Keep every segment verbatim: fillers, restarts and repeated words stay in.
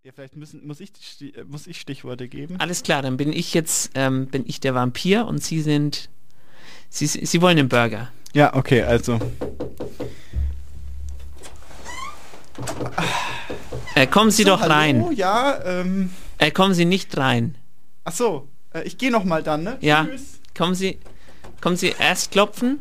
Ja, vielleicht müssen, muss, ich, muss ich Stichworte geben. Alles klar, dann bin ich jetzt, ähm, bin ich der Vampir und Sie sind, Sie, Sie wollen einen Burger. Ja, okay, also. Äh, kommen Sie so, doch rein. Hallo, ja, ähm. Äh, kommen Sie nicht rein. Ach so, äh, ich gehe noch mal dann, ne? Ja, Tschüss. kommen Sie, kommen Sie erst klopfen.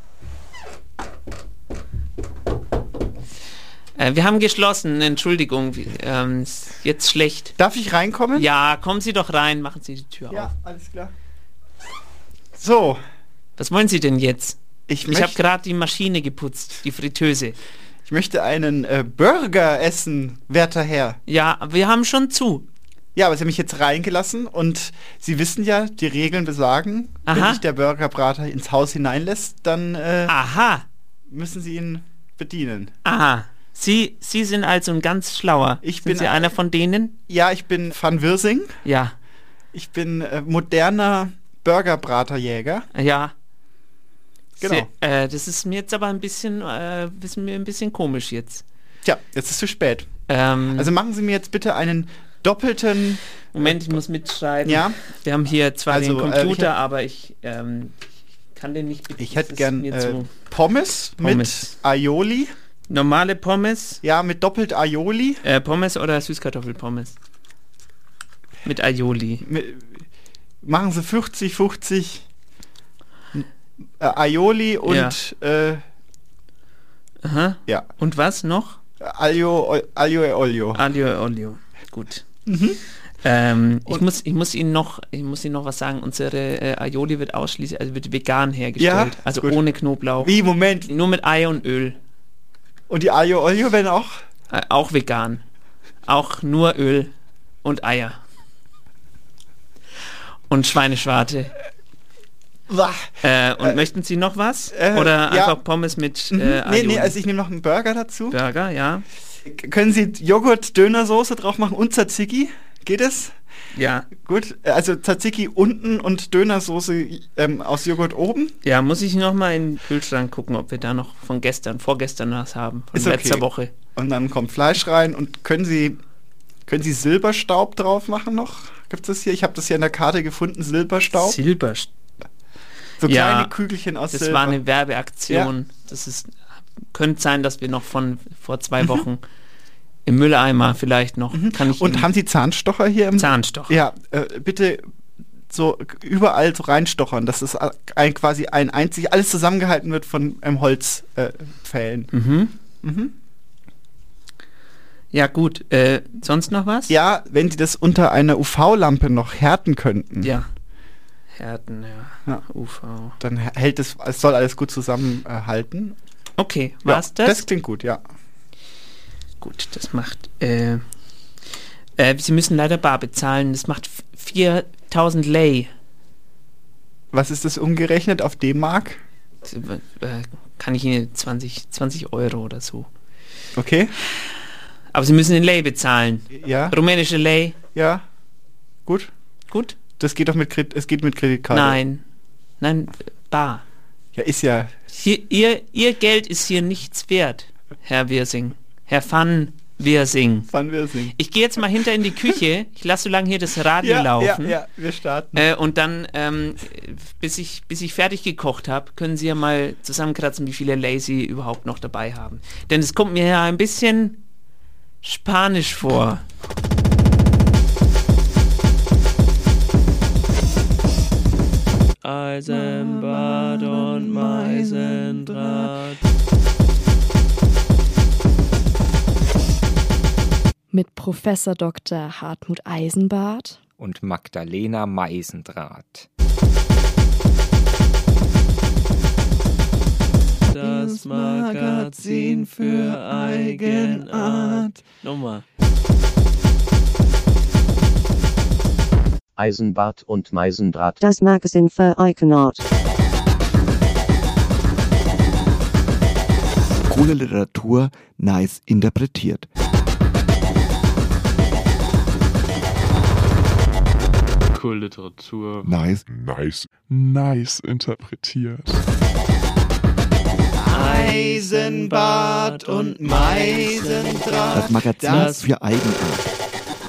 Äh, wir haben geschlossen, Entschuldigung, ähm, ist jetzt schlecht. Darf ich reinkommen? Ja, kommen Sie doch rein, machen Sie die Tür Ja, auf. alles klar. So. Was wollen Sie denn jetzt? Ich, Ich habe gerade die Maschine geputzt, die Fritteuse. Ich möchte einen äh, Burger essen, werter Herr. Ja, wir haben schon zu. Ja, aber Sie haben mich jetzt reingelassen und Sie wissen ja, die Regeln besagen, Aha. wenn sich der Burgerbrater ins Haus hineinlässt, dann äh, Aha, müssen Sie ihn bedienen. aha. Sie, Sie sind also ein ganz schlauer. Ich sind bin Sie einer von denen? Ja, ich bin Van Wirsing. Ja, Ich bin äh, moderner Burgerbraterjäger. ja. Genau. Sie, äh, das ist mir jetzt aber ein bisschen, äh, ist mir ein bisschen komisch jetzt. Tja, jetzt ist zu spät. Ähm, Also machen Sie mir jetzt bitte einen doppelten... Moment, ich muss mitschreiben. Ja. Wir haben hier zwar Also, den äh, Computer, ich hab- aber ich, ähm, ich kann den nicht bedienen. Ich hätte Das ist gern mir äh, zu- Pommes, Pommes. mit Aioli. Normale Pommes, Ja, mit doppelt Aioli. äh, Pommes oder Süßkartoffelpommes? Mit Aioli. Mit, machen Sie fünfzig fünfzig äh, Aioli und äh, Aha. ja, Und was noch? Aglio, Aglio e Olio. Aglio e Olio. Gut. Mhm. Ähm, ich, Und- muss, ich, muss Ihnen noch, ich muss Ihnen noch was sagen. Unsere äh, Aioli wird ausschließlich, also wird vegan hergestellt. Ja, also gut. ohne Knoblauch. Wie, Moment. Nur mit Ei und Öl. Und die Aglio e Olio werden auch... Äh, auch vegan. Auch nur Öl und Eier. Und Schweineschwarte. Wah. Äh, und Äh, möchten Sie noch was? äh, Oder ja. einfach Pommes mit Mhm. äh, nee, Aioli? nee, also ich nehme noch einen Burger dazu. Burger, ja. K- Können Sie Joghurt-Dönersoße drauf machen und Tzatziki? Geht es? Ja. Gut, also Tzatziki unten und Dönersoße ähm, aus Joghurt oben. Ja, muss ich noch mal in den Kühlschrank gucken, ob wir da noch von gestern, vorgestern was haben. Von Ist okay. letzter Woche. Und dann kommt Fleisch rein und können Sie können Sie Silberstaub drauf machen noch? Gibt es das hier? Ich habe das hier in der Karte gefunden, Silberstaub. Silber. So Ja, kleine Kügelchen aus Das Silber. war eine Werbeaktion. Das ist, könnte sein, dass wir noch von vor zwei Wochen im Mülleimer vielleicht noch. Kann ich Und Ihnen- haben Sie Zahnstocher hier im Zahnstocher. Ja, äh, bitte so überall so reinstochern, dass es ein, quasi ein einzig, alles zusammengehalten wird von ähm, Holzpfählen. Äh, Pfählen. Mhm. mhm. Ja, gut. Äh, sonst noch was? Ja, wenn Sie das unter einer U V-Lampe noch härten könnten, Ja. Härten, ja. Ja. U V. dann hält es, es soll alles gut zusammenhalten. Okay, Ja, war's das? Das klingt gut, ja. Gut, das macht. Äh, äh, Sie müssen leider bar bezahlen. Das macht f- viertausend Lei. Was ist das umgerechnet auf D-Mark? Das, äh, kann ich Ihnen zwanzig, zwanzig Euro oder so. Okay, Aber Sie müssen den Lei bezahlen. ja, Rumänische Lei. ja, gut. Gut? Das geht doch mit Kredit, es geht mit Kreditkarte. Nein. Nein, bar. Ja, ist ja, Hier, ihr, ihr Geld ist hier nichts wert, Herr Wirsing. Herr Van Wirsing. wann wir singen. Ich gehe jetzt mal hinter in die Küche. Ich lasse so lange hier das Radio Ja, ja, laufen. ja, wir starten. Äh, und dann, ähm, bis ich, bis ich fertig gekocht habe, können Sie ja mal zusammenkratzen, wie viele Lei Sie überhaupt noch dabei haben. Denn es kommt mir ja ein bisschen spanisch vor. Eisenbad und Meisendraht. Mit Professor Doktor Hartmut Eisenbart und Magdalena Meisendraht. Das Magazin für Eigenart. Nochmal. Eisenbart und Meisendraht. Das Magazin für Eigenart. Coole Literatur, nice interpretiert. Cool Literatur. Nice. Nice. Nice interpretiert. Eisenbart und Meisendraht. Das Magazin Das- für Eigenart.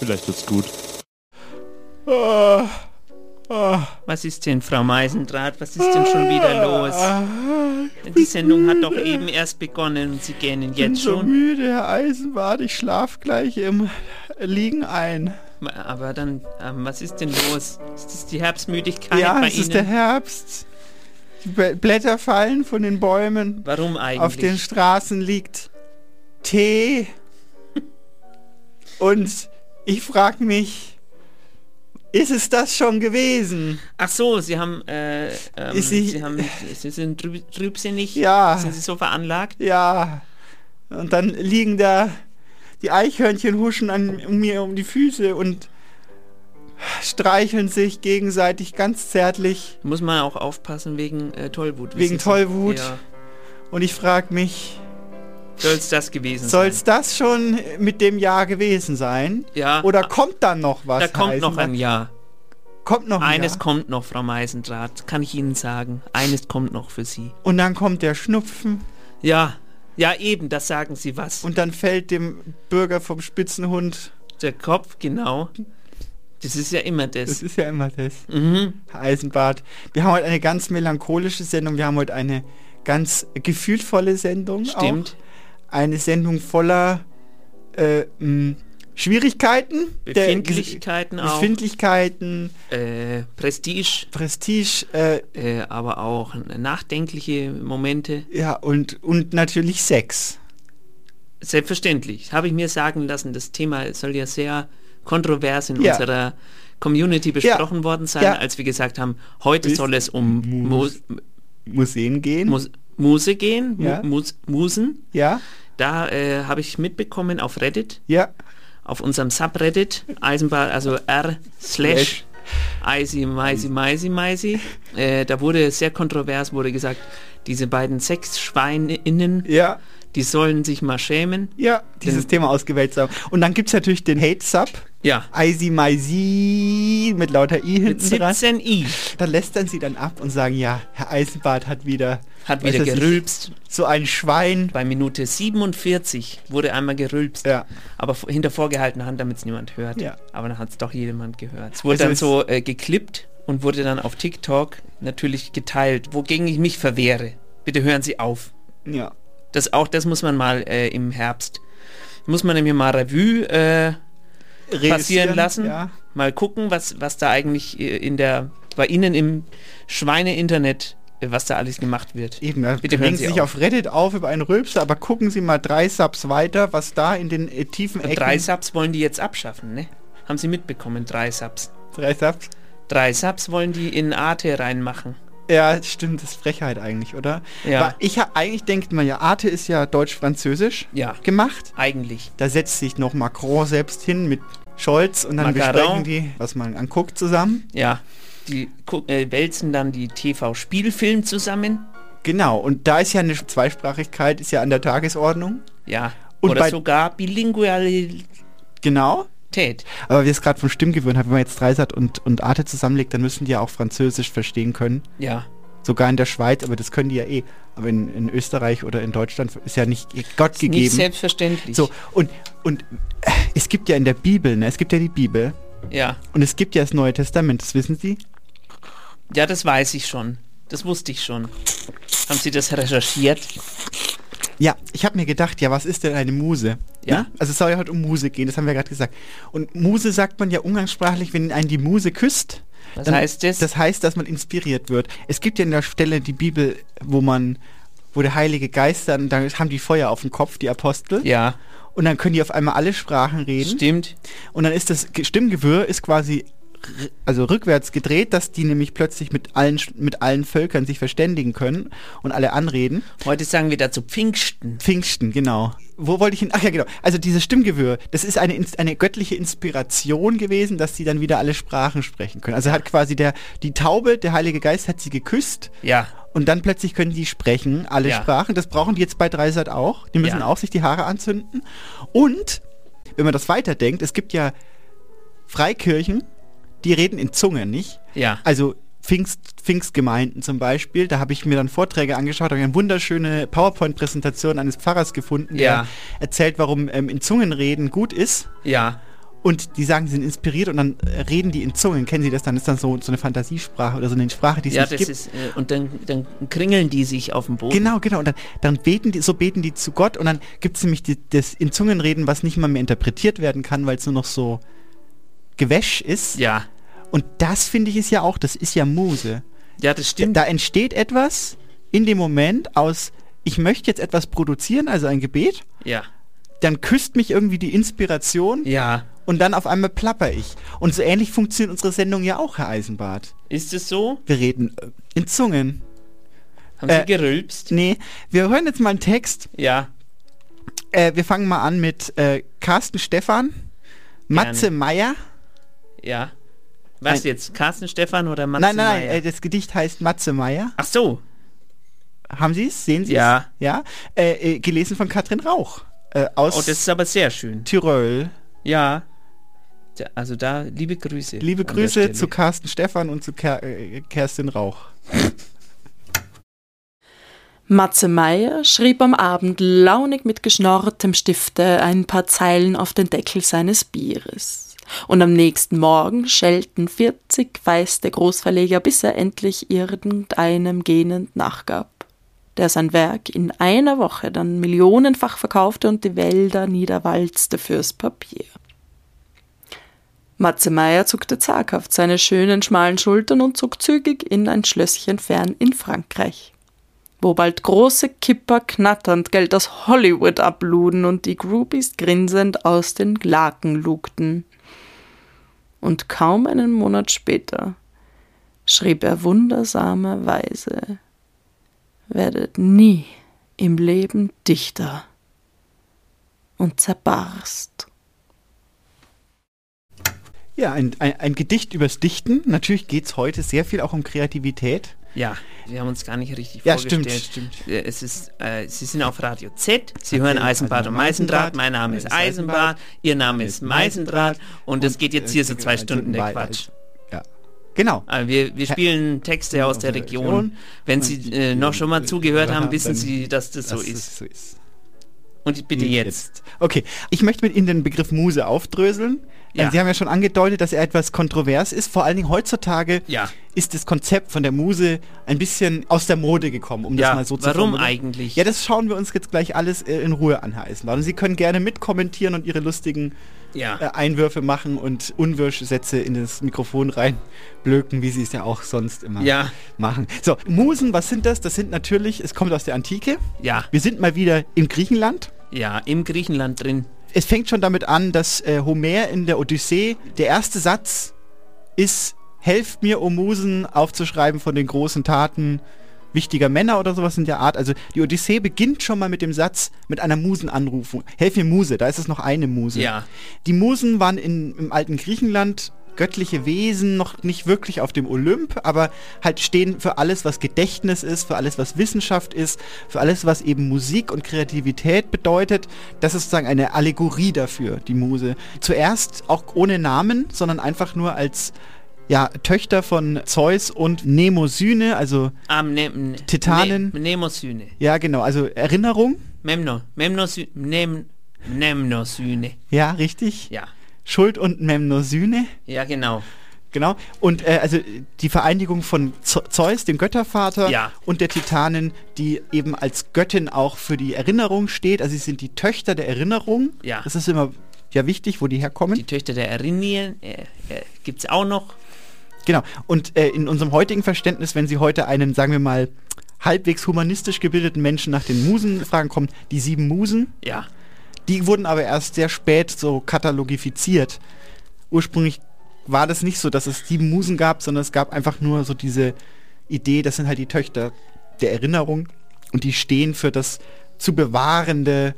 Vielleicht wird's gut. Oh, oh. Was ist denn, Frau Meisendrath? Was ist denn schon wieder los? Die Sendung hat doch eben erst begonnen und Sie gähnen Ich bin jetzt so schon. müde, Herr Eisenbart. Ich schlaf gleich im Liegen ein. Aber dann, ähm, was ist denn los? Ist das die Herbstmüdigkeit Ja, bei es Ihnen? ist der Herbst. Die Bl- Blätter fallen von den Bäumen. Warum eigentlich? Auf den Straßen liegt Tee. Und ich frage mich, ist es das schon gewesen? Ach so, Sie haben, äh, ähm, Ist sie- Sie haben, Sie sind trüb, trübsinnig? Ja. Sind Sie so veranlagt? Ja. Und dann liegen da die Eichhörnchen huschen an mir um die Füße und streicheln sich gegenseitig ganz zärtlich. Muss man auch aufpassen wegen äh, Tollwut. Wegen wissen Sie? Tollwut. Ja. Und ich frage mich, Soll es das gewesen soll es sein? das schon mit dem Jahr gewesen sein? Ja. Oder kommt dann noch was? Da kommt Herr noch ein Eisenbart? Jahr. Kommt noch ein Eines Jahr? kommt noch, Frau Meisendrath. Kann ich Ihnen sagen. Eines kommt noch für Sie. Und dann kommt der Schnupfen Ja. Ja, eben, das sagen Sie was. und dann fällt dem Bürger vom Spitzenhund. Der Kopf, genau. Das ist ja immer das. Das ist ja immer das. Mhm. Herr Eisenbart. Wir haben heute eine ganz melancholische Sendung. Wir haben heute eine ganz gefühlvolle Sendung. Stimmt. Auch. Eine Sendung voller äh, mh, Schwierigkeiten. der- Befindlichkeiten auch. Befindlichkeiten, Äh, Prestige, Prestige, äh, äh, aber auch nachdenkliche Momente. ja, und, und natürlich Sex. Selbstverständlich. Habe ich mir sagen lassen, das Thema soll ja sehr kontrovers in Ja. unserer Community besprochen worden sein, Ja. als wir gesagt haben, heute Bis- soll es um Mus- Mus Museen gehen. Mus Muse gehen, Mu- Ja. Mus Musen. ja, Da äh, habe ich mitbekommen auf Reddit, ja. auf unserem Subreddit, Eisenbahn, also r slash Eisi Meisi Meisi Meisi. Äh, da wurde sehr kontrovers, wurde gesagt, diese beiden Sexschweininnen, Ja, die sollen sich mal schämen. ja, dieses Den- Thema ausgewählt haben. Und dann gibt es natürlich den Hate-Sub. Ja, Eisi Meisi mit lauter I mit hinten dran. siebzehn i. Da lästern sie dann ab und sagen, ja, Herr Eisenbart hat wieder, Hat weiß wieder das nicht, gerülpst. so ein Schwein. Bei Minute siebenundvierzig wurde einmal gerülpst. Ja, Aber f- hinter vorgehaltener Hand, damit es niemand hört. Ja. Aber dann hat es doch jemand gehört. Es wurde Also dann es- so äh, geklippt und wurde dann auf TikTok natürlich geteilt, wogegen ich mich verwehre. Bitte hören Sie auf. ja. Das auch, das muss man mal äh, im Herbst, muss man nämlich mal Revue äh, passieren Reüssieren, lassen. Ja. Mal gucken, was, was da eigentlich äh, in der, bei Ihnen im Schweine-Internet, äh, was da alles gemacht wird. Eben, da Bitte hören regen Sie Sie sich auf. auf Reddit auf über einen Rülpser, aber gucken Sie mal drei Subs weiter, was da in den äh, tiefen Ecken... Drei Subs wollen die jetzt abschaffen, ne? Haben Sie mitbekommen, drei Subs. Drei Subs? Drei Subs wollen die in Arte reinmachen. Ja, stimmt, das ist Frechheit eigentlich, oder? Ja. Aber ich hab, eigentlich denkt man ja, Arte ist ja deutsch-französisch Ja, gemacht. eigentlich. Da setzt sich noch Macron selbst hin mit Scholz und dann Macron. besprechen die, was man anguckt, zusammen. Ja. Die gu- äh, wälzen dann die T V-Spielfilm zusammen. Genau, und da ist ja eine Zweisprachigkeit, ist ja an der Tagesordnung. Ja. Und Oder bei- sogar Bilingualität. Genau. Aber wir es gerade vom Stimmgewöhnen haben, wenn man jetzt Dreisat und, und Arte zusammenlegt, dann müssen die ja auch Französisch verstehen können. Ja. Sogar in der Schweiz, aber das können die ja eh. Aber in, in Österreich oder in Deutschland ist ja nicht Gott gegeben. Nicht selbstverständlich. So, und, und äh, es gibt ja in der Bibel, ne, es gibt ja die Bibel Ja. und es gibt ja das Neue Testament, das wissen Sie? Ja, das weiß ich schon. Das wusste ich schon. Haben Sie das recherchiert? Ja, ich habe mir gedacht, ja, was ist denn eine Muse? Ja. Ne? Also es soll ja heute um Muse gehen, das haben wir gerade gesagt. Und Muse sagt man ja umgangssprachlich, wenn einen die Muse küsst. Was dann- heißt das? Das heißt, dass man inspiriert wird. Es gibt ja in der Stelle die Bibel, wo man, wo der Heilige Geist dann, da haben die Feuer auf dem Kopf, die Apostel. Ja, Und dann können die auf einmal alle Sprachen reden. stimmt. Und dann ist das Ge- Stimmgewirr ist quasi r- also rückwärts gedreht, dass die nämlich plötzlich mit allen Sch- mit allen Völkern sich verständigen können und alle anreden. Heute sagen wir dazu Pfingsten. Pfingsten, genau. Wo wollte ich hin? Ach ja, genau. Also dieses Stimmgewirr, das ist eine, Ins- eine göttliche Inspiration gewesen, dass sie dann wieder alle Sprachen sprechen können. Also hat quasi der, die Taube, der Heilige Geist hat sie geküsst Ja, und dann plötzlich können die sprechen, alle Ja. Sprachen. Das brauchen die jetzt bei Dreisat auch. Die müssen Ja. auch sich die Haare anzünden. Und, wenn man das weiterdenkt, es gibt ja Freikirchen, die reden in Zungen, nicht? ja. Also Pfingst, Pfingstgemeinden zum Beispiel, da habe ich mir dann Vorträge angeschaut, habe eine wunderschöne PowerPoint-Präsentation eines Pfarrers gefunden, der Ja. erzählt, warum ähm, in Zungen reden gut ist. Ja, Und die sagen, sie sind inspiriert und dann äh, reden die in Zungen. Kennen Sie das? Dann ist das so, so eine Fantasiesprache oder so eine Sprache, die es Ja, nicht das gibt. ist, äh, und dann, dann kringeln die sich auf dem Boden. Genau, genau. Und dann, dann beten die, so beten die zu Gott und dann gibt es nämlich die, das in Zungen reden, was nicht mal mehr interpretiert werden kann, weil es nur noch so Gewäsch ist. Ja, Und das finde ich ist ja auch, das ist ja Muse. ja, das stimmt. Da entsteht etwas in dem Moment aus, ich möchte jetzt etwas produzieren, also ein Gebet, Ja, dann küsst mich irgendwie die Inspiration ja. und dann auf einmal plapper ich. Und so ähnlich funktioniert unsere Sendung ja auch, Herr Eisenbart. Ist es so? Wir reden äh, in Zungen. Haben Äh, Sie gerülpst? Nee, wir hören jetzt mal einen Text. Ja, Äh, wir fangen mal an mit äh, Carsten Stephan, Matze Meier. ja. Was Nein. jetzt? Carsten Stephan oder Matze Nein, nein, nein, Meier? äh, das Gedicht heißt Matze Meier. Ach so. Haben Sie es? Sehen Sie es? Ja. Ja. Äh, äh, gelesen von Katrin Rauch äh, aus Oh, das ist aber sehr schön. Tirol. Ja. Da- Also da, liebe Grüße. Liebe an der Grüße Stelle. zu Carsten Stephan und zu Ker äh, Kerstin Rauch. Matze Meier schrieb am Abend launig mit geschnorrtem Stifte ein paar Zeilen auf den Deckel seines Bieres. Und am nächsten Morgen schelten vierzig feiste Großverleger, bis er endlich irgendeinem gähnend nachgab, der sein Werk in einer Woche dann millionenfach verkaufte und die Wälder niederwalzte fürs Papier. Matze Meier zuckte zaghaft seine schönen, schmalen Schultern und zog zügig in ein Schlösschen fern in Frankreich, wo bald große Kipper knatternd Geld aus Hollywood abluden und die Groupies grinsend aus den Laken lugten. Und kaum einen Monat später schrieb er wundersamerweise: Werdet nie im Leben Dichter, und zerbarst. Ja, ein, ein, ein Gedicht übers Dichten. Natürlich geht es heute sehr viel auch um Kreativität. Ja, wir haben uns gar nicht richtig Ja, stimmt, vorgestellt. stimmt. Äh, Es ist, äh, Sie sind auf Radio Z, Sie Radio hören Z, Eisenbart und Meisendraht, mein Name ist Eisenbart, Ihr Name ist Meisendraht und es geht jetzt hier so zwei Stunden der Quatsch. Ja, genau. Also wir, wir spielen Texte aus der Region. Wenn Sie äh, noch schon mal zugehört haben, wissen Sie, dass das so Dass ist. es so ist. Und bitte jetzt. Okay, ich möchte mit Ihnen den Begriff Muse aufdröseln. Ja. Also Sie haben ja schon angedeutet, dass er etwas kontrovers ist. Vor allen Dingen heutzutage Ja. ist das Konzept von der Muse ein bisschen aus der Mode gekommen, um Ja, das mal so zu warum formulieren. eigentlich? Ja, das schauen wir uns jetzt gleich alles äh, in Ruhe an, Herr Eisenbart. Und Sie können gerne mitkommentieren und Ihre lustigen Ja. äh, Einwürfe machen und Unwirschsätze in das Mikrofon reinblöken, wie Sie es ja auch sonst immer Ja. machen. So, Musen, was sind das? Das sind natürlich, es kommt aus der Antike. Ja, Wir sind mal wieder in Griechenland. ja, im Griechenland drin. Es fängt schon damit an, dass äh, Homer in der Odyssee, der erste Satz ist: Helft mir, o Musen, aufzuschreiben von den großen Taten wichtiger Männer oder sowas in der Art. Also die Odyssee beginnt schon mal mit dem Satz, mit einer Musenanrufung. Helf mir, Muse, da ist es noch eine Muse. Ja. Die Musen waren in, im alten Griechenland göttliche Wesen, noch nicht wirklich auf dem Olymp, aber halt stehen für alles, was Gedächtnis ist, für alles, was Wissenschaft ist, für alles, was eben Musik und Kreativität bedeutet. Das ist sozusagen eine Allegorie dafür, die Muse. Zuerst auch ohne Namen, sondern einfach nur als ja, Töchter von Zeus und Mnemosyne, also Am ne ne Titanen. Ne Mnemosyne. ja genau, also Erinnerung. Memno. Memnosyne. Mnem Mnemosyne. Ja, richtig. Ja. Schuld und Mnemosyne. Ja, genau. Genau. Und äh, also die Vereinigung von Ze- Zeus, dem Göttervater, Ja. und der Titanen, die eben als Göttin auch für die Erinnerung steht. Also sie sind die Töchter der Erinnerung. Ja. Das ist immer ja wichtig, wo die herkommen. Die Töchter der Erinnerien äh, äh, gibt es auch noch. Genau. Und äh, in unserem heutigen Verständnis, wenn Sie heute einen, sagen wir mal, halbwegs humanistisch gebildeten Menschen nach den Musen fragen, kommen die sieben Musen. Ja. Die wurden aber erst sehr spät so katalogifiziert. Ursprünglich war das nicht so, dass es sieben Musen gab, sondern es gab einfach nur so diese Idee, das sind halt die Töchter der Erinnerung und die stehen für das zu bewahrende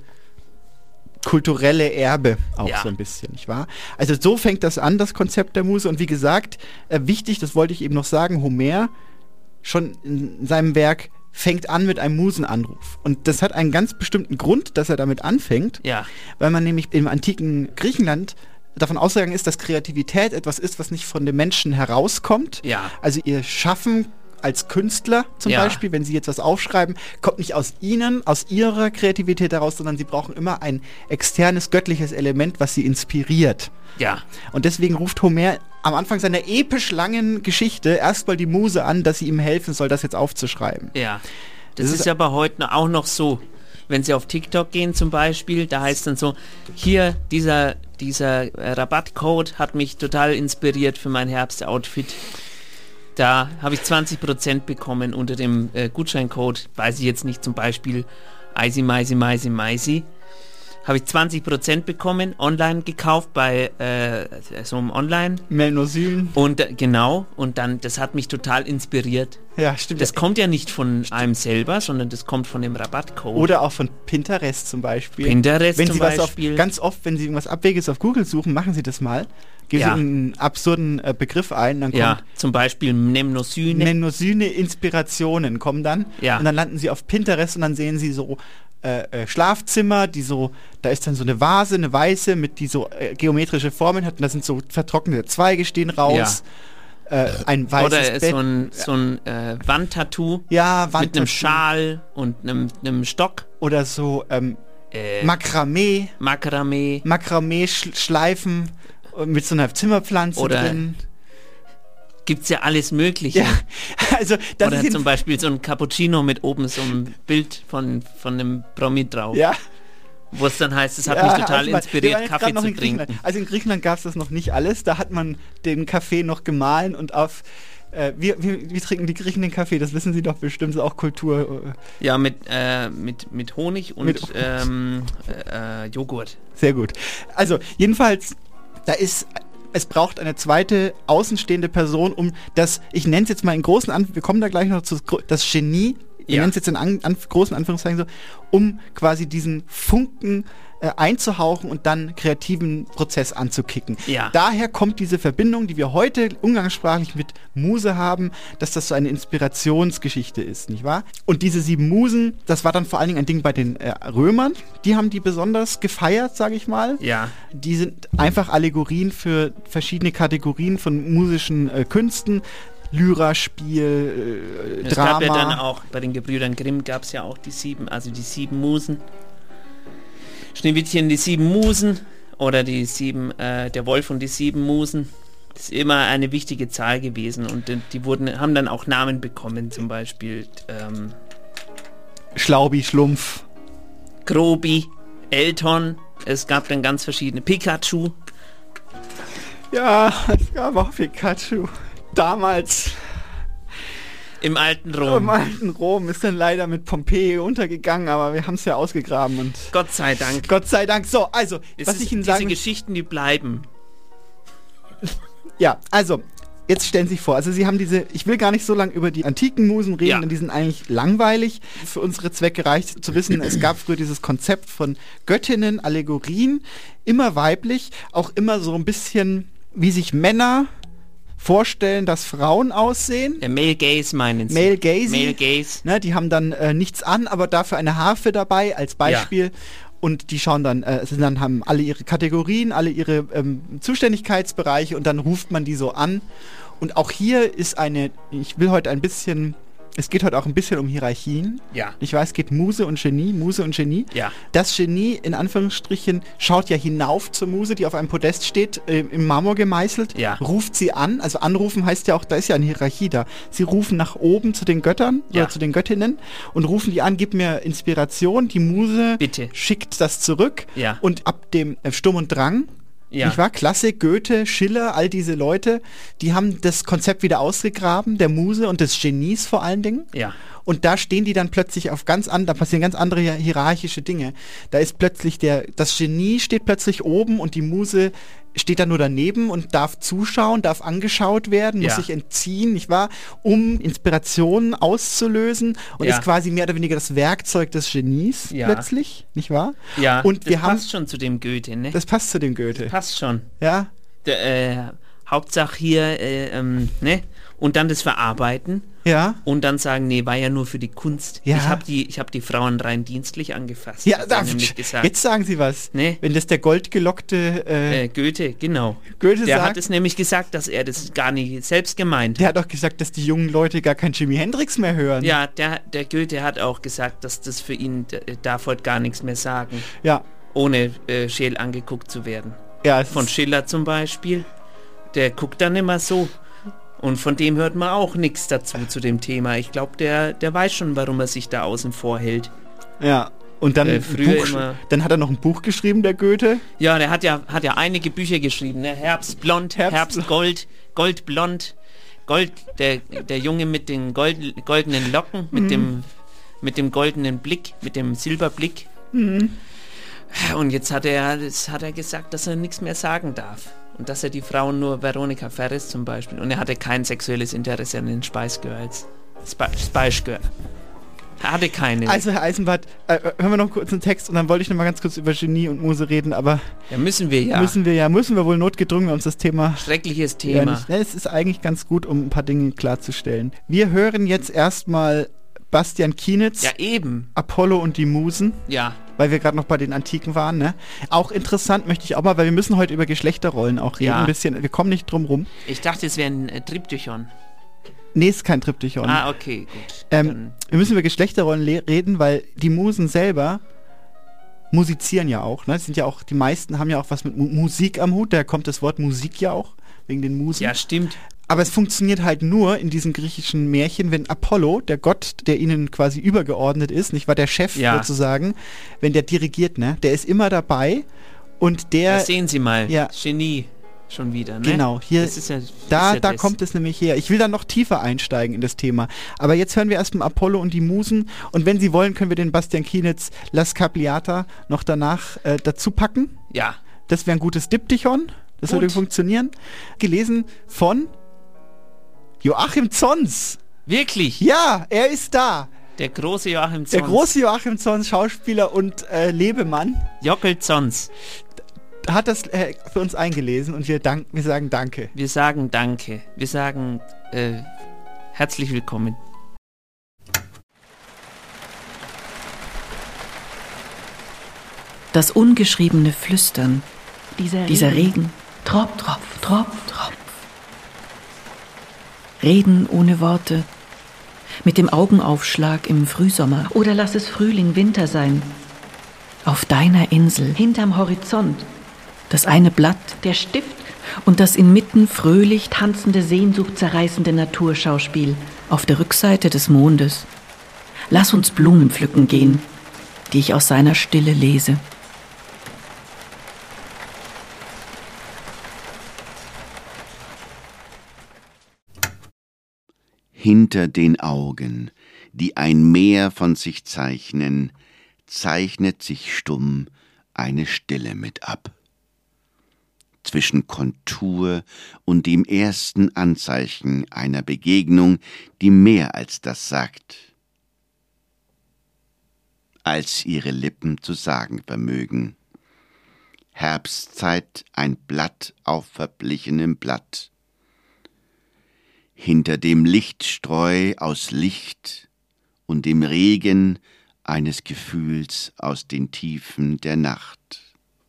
kulturelle Erbe auch Ja. so ein bisschen, nicht wahr? Also so fängt das an, das Konzept der Muse. Und wie gesagt, äh, wichtig, das wollte ich eben noch sagen, Homer schon in seinem Werk fängt an mit einem Musenanruf. Und das hat einen ganz bestimmten Grund, dass er damit anfängt, Ja. weil man nämlich im antiken Griechenland davon ausgegangen ist, dass Kreativität etwas ist, was nicht von dem Menschen herauskommt. Ja. Also ihr Schaffen als Künstler zum Ja. Beispiel, wenn sie jetzt was aufschreiben, kommt nicht aus ihnen, aus ihrer Kreativität heraus, sondern sie brauchen immer ein externes göttliches Element, was sie inspiriert. Ja. Und deswegen ruft Homer am Anfang seiner episch langen Geschichte erstmal die Muse an, dass sie ihm helfen soll, das jetzt aufzuschreiben. Ja. Das, Das ist, ist- aber heute auch noch so. Wenn Sie auf TikTok gehen zum Beispiel, da heißt dann so, hier, dieser, dieser äh, Rabattcode hat mich total inspiriert für mein Herbstoutfit. Da habe ich zwanzig Prozent bekommen unter dem äh, Gutscheincode, weiß ich jetzt nicht, zum Beispiel Eisi, Meisi, Meisi, Meisi. Habe ich zwanzig Prozent bekommen, online gekauft bei äh, so einem Online. Melnosylen. Und äh, genau, und dann, das hat mich total inspiriert. Ja, stimmt. Das kommt ja nicht von einem selber, sondern das kommt von dem Rabattcode. Oder auch von Pinterest zum Beispiel. Pinterest wenn zum sie was Beispiel. Auf, ganz oft, wenn Sie irgendwas Abwegiges auf Google suchen, machen Sie das mal. Geben Ja. Sie einen absurden äh, Begriff ein, dann Ja, kommt zum Beispiel Mnemnosyne. Mnemnosyne Inspirationen kommen dann. Ja. Und dann landen Sie auf Pinterest und dann sehen Sie so äh, äh, Schlafzimmer, die so, da ist dann so eine Vase, eine weiße, mit die so äh, geometrische Formen hat und da sind so vertrocknete Zweige stehen raus. Äh, ein weißes Oder Bett. so ein, so ein äh, Wandtattoo ja, mit einem Wandtattoo. Schal und einem, einem Stock. Oder so ähm, Äh, Makramee. Makramee. Makramee-Schleifen mit so einer Zimmerpflanze Oder drin. Gibt's ja alles Mögliche. Ja, also das Oder ist zum Beispiel so ein Cappuccino mit oben so einem Bild von, von einem Promi drauf. ja, Wo es dann heißt, es hat ja, mich total also mal, wir inspiriert, waren jetzt Kaffee gerade noch zu in Griechenland. trinken. Also in Griechenland gab es das noch nicht alles. Da hat man den Kaffee noch gemahlen und auf äh, wie, wie, wie trinken die Griechen den Kaffee? Das wissen sie doch bestimmt, das ist auch Kultur. äh, Ja, mit, äh, mit, mit Honig und Mit- ähm, äh, Joghurt. Sehr gut. Also jedenfalls, da ist, es braucht eine zweite außenstehende Person, um das, ich nenne es jetzt mal in großen Anführungszeichen, wir kommen da gleich noch zu, das Genie, ich Ja. nenne es jetzt in an, an, großen Anführungszeichen so, um quasi diesen Funken äh, einzuhauchen und dann kreativen Prozess anzukicken. Ja. Daher kommt diese Verbindung, die wir heute umgangssprachlich mit Muse haben, dass das so eine Inspirationsgeschichte ist, nicht wahr? Und diese sieben Musen, das war dann vor allen Dingen ein Ding bei den äh, Römern, die haben die besonders gefeiert, sage ich mal. Ja. Die sind einfach Allegorien für verschiedene Kategorien von musischen äh, Künsten. Lyraspiel, äh, Es Drama. gab ja dann auch, bei den Gebrüdern Grimm gab es ja auch die sieben, also die sieben Musen. Schneewittchen, die sieben Musen oder die sieben, äh, der Wolf und die sieben Musen. Das ist immer eine wichtige Zahl gewesen und die, die wurden, haben dann auch Namen bekommen, zum Beispiel ähm, Schlaubi, Schlumpf. Grobi, Elton, es gab dann ganz verschiedene, Pikachu. Ja, es gab auch Pikachu. Damals Im alten im Rom. alten Rom ist dann leider mit Pompeji untergegangen, aber wir haben es ja ausgegraben und Gott sei Dank. Gott sei Dank. So, also, Es was ist, ich Ihnen diese sagen will, Geschichten, die bleiben. ja, also, jetzt stellen Sie sich vor, also Sie haben diese, ich will gar nicht so lange über die antiken Musen reden, Ja. denn die sind eigentlich langweilig. Für unsere Zwecke reicht zu wissen, es gab früher dieses Konzept von Göttinnen, Allegorien, immer weiblich, auch immer so ein bisschen, wie sich Männer vorstellen, dass Frauen aussehen. Der Male Gaze meinen Sie? Male Gaze. Male Gaze. Ne, die haben dann äh, nichts an, aber dafür eine Harfe dabei als Beispiel. Und die schauen dann, äh, sind dann haben alle ihre Kategorien, alle ihre ähm, Zuständigkeitsbereiche und dann ruft man die so an. Und auch hier ist eine, ich will heute ein bisschen, es geht heute auch ein bisschen um Hierarchien. Ja. Ich weiß, es geht Muse und Genie, Muse und Genie. Ja. Das Genie, in Anführungsstrichen, schaut ja hinauf zur Muse, die auf einem Podest steht, äh, im Marmor gemeißelt, Ja. ruft sie an. Also anrufen heißt ja auch, da ist ja eine Hierarchie da. Sie rufen nach oben zu den Göttern Ja. oder zu den Göttinnen und rufen die an, gib mir Inspiration. Die Muse Bitte. schickt das zurück. Ja. Und ab dem äh, Sturm und Drang, Ja. nicht wahr? Klassik, Goethe, Schiller, all diese Leute, die haben das Konzept wieder ausgegraben, der Muse und des Genies vor allen Dingen. Ja. Und da stehen die dann plötzlich auf ganz an, da passieren ganz andere hier- hierarchische Dinge. Da ist plötzlich der, das Genie steht plötzlich oben und die Muse steht dann nur daneben und darf zuschauen, darf angeschaut werden, muss Ja. sich entziehen, nicht wahr? Um Inspirationen auszulösen und Ja. ist quasi mehr oder weniger das Werkzeug des Genies Ja. plötzlich, nicht wahr? Ja, Und das wir haben, passt schon zu dem Goethe, ne? das passt zu dem Goethe. passt schon. Ja, Der, äh, Hauptsache hier, äh, ähm, ne? und dann das verarbeiten Ja. und dann sagen, nee, war ja nur für die Kunst. Ja. Ich habe die, ich hab die Frauen rein dienstlich angefasst. Ja, hat da, er nämlich gesagt. jetzt sagen Sie was. Nee. Wenn das der goldgelockte äh, Äh, Goethe, genau. Goethe Der sagt, hat es nämlich gesagt, dass er das gar nicht selbst gemeint der hat. hat auch gesagt, dass die jungen Leute gar kein Jimi Hendrix mehr hören. Ja, der, der Goethe hat auch gesagt, dass das für ihn, der darf heute gar nichts mehr sagen, Ja. ohne äh, scheel angeguckt zu werden. Ja, es Von ist- Schiller zum Beispiel, der guckt dann immer so. Und von dem hört man auch nichts dazu zu dem Thema. Ich glaube, der, der weiß schon, warum er sich da außen vor hält. Ja. Und dann, Äh, ein früher Buch, immer- dann hat er noch ein Buch geschrieben, der Goethe. Ja, der hat ja, hat ja einige Bücher geschrieben, ne? Herbstblond, Herbst- Herbstgold, Goldblond, Gold, der, der Junge mit den Gold, goldenen Locken, mit Mhm. dem mit dem goldenen Blick, mit dem Silberblick. Mhm. Und jetzt hat er, das hat er gesagt, dass er nichts mehr sagen darf. Und dass er die Frauen nur Veronica Ferris zum Beispiel. Und er hatte kein sexuelles Interesse an den Spice Girls. Sp Spice Girl. Er hatte keine. Also Herr Eisenbart, äh, hören wir noch kurz einen Text und dann wollte ich noch mal ganz kurz über Genie und Muse reden, aber ja, müssen wir ja. müssen wir ja, müssen wir wohl notgedrungen uns das Thema Schreckliches ja Thema. nicht. Ne, es ist eigentlich ganz gut, um ein paar Dinge klarzustellen. Wir hören jetzt erstmal Bastian Kienitz, Ja, eben. Apollo und die Musen, Ja. weil wir gerade noch bei den Antiken waren. Ne? Auch interessant möchte ich auch mal, weil wir müssen heute über Geschlechterrollen auch reden, Ja. ein bisschen. Wir kommen nicht drum rum. Ich dachte, es wäre ein äh, Triptychon. Nee, ist kein Triptychon. Ah, okay, gut. Ähm, Dann, wir müssen über Geschlechterrollen le- reden, weil die Musen selber musizieren ja auch. Ne? Sind ja auch, die meisten haben ja auch was mit Mu Musik am Hut. Da kommt das Wort Musik ja auch, wegen den Musen. ja, stimmt. Aber es funktioniert halt nur in diesen griechischen Märchen, wenn Apollo, der Gott, der ihnen quasi übergeordnet ist, nicht wahr, der Chef Ja. sozusagen, wenn der dirigiert, ne? Der ist immer dabei und der, Da sehen Sie mal. ja. Genie schon wieder, ne? genau, hier, Das ist ja, da, ist ja da das. kommt es nämlich her. Ich will dann noch tiefer einsteigen in das Thema. Aber jetzt hören wir erstmal Apollo und die Musen. Und wenn Sie wollen, können wir den Bastian Kienitz Las Capliata noch danach äh, dazu packen. Ja. Das wäre ein gutes Diptychon. Das Gut. würde funktionieren. Gelesen von Joachim Zons. Wirklich? Ja, er ist da. Der große Joachim Zons. Der große Joachim Zons, Schauspieler und äh, Lebemann, Jockel Zons. hat das äh, für uns eingelesen und wir, dank, wir sagen Danke. Wir sagen Danke. Wir sagen äh, herzlich willkommen. Das ungeschriebene Flüstern, Dieser, dieser Regen, Tropf, Tropf, Tropf, Tropf. Reden ohne Worte, mit dem Augenaufschlag im Frühsommer. Oder lass es Frühling, Winter sein. Auf deiner Insel, Hinterm Horizont. das eine Blatt Der Stift. und das inmitten fröhlich Tanzende, sehnsuchtzerreißende Naturschauspiel. auf der Rückseite des Mondes. Lass uns Blumen pflücken gehen, die ich aus seiner Stille lese. Hinter den Augen, die ein Meer von sich zeichnen, zeichnet sich stumm eine Stille mit ab. Zwischen Kontur und dem ersten Anzeichen einer Begegnung, die mehr als das sagt, als ihre Lippen zu sagen vermögen. Herbstzeit, ein Blatt auf verblichenem Blatt. Hinter dem Lichtstreu aus Licht und dem Regen eines Gefühls aus den Tiefen der Nacht.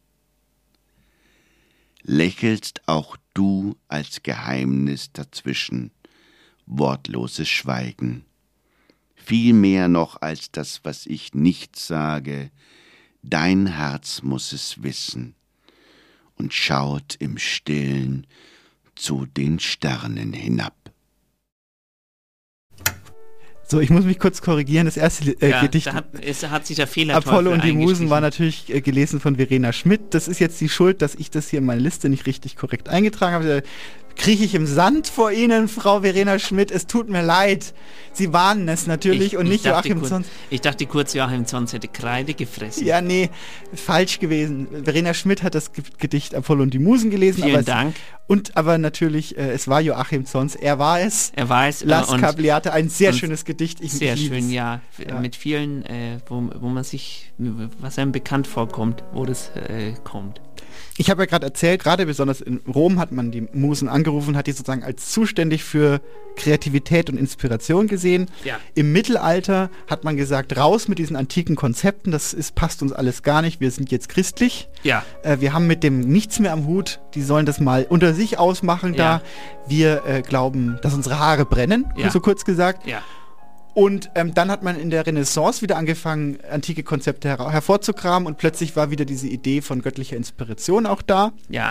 Lächelst auch du als Geheimnis dazwischen, wortloses Schweigen. Viel mehr noch als das, was ich nicht sage, dein Herz muß es wissen und schaut im Stillen zu den Sternen hinab. So, ich muss mich kurz korrigieren. Das erste äh, Ja, Gedicht da hat, es hat sich der Fehler Apollo und die Musen war natürlich äh, gelesen von Verena Schmidt. Das ist jetzt die Schuld, dass ich das hier in meine Liste nicht richtig korrekt eingetragen habe. Da krieche ich im Sand vor Ihnen, Frau Verena Schmidt. Es tut mir leid. Sie warnen es natürlich ich, und ich nicht dachte Joachim kurz, Zons. Ich dachte kurz, Joachim Zons hätte Kreide gefressen. Ja, nee, falsch gewesen. Verena Schmidt hat das Ge- Gedicht Apollo und die Musen gelesen. Vielen aber Dank. Es, und aber natürlich, äh, es war Joachim Zons. Er war es. Er war es. Las äh, und Capliata, ein sehr und schönes Gedicht. Ich, sehr ich lieb's. schön, ja. Ja. Mit vielen, äh, wo, wo man sich, was einem bekannt vorkommt, wo das äh, kommt. Ich habe ja gerade erzählt, gerade besonders in Rom hat man die Musen angefangen. angerufen, hat die sozusagen als zuständig für Kreativität und Inspiration gesehen. Ja. Im Mittelalter hat man gesagt, raus mit diesen antiken Konzepten, das ist, passt uns alles gar nicht, wir sind jetzt christlich. Ja. Äh, wir haben mit dem nichts mehr am Hut, die sollen das mal unter sich ausmachen Ja. da. Wir äh, glauben, dass unsere Haare brennen, Ja. so kurz gesagt. Ja. Und ähm, dann hat man in der Renaissance wieder angefangen, antike Konzepte her- hervorzukramen und plötzlich war wieder diese Idee von göttlicher Inspiration auch da. Ja.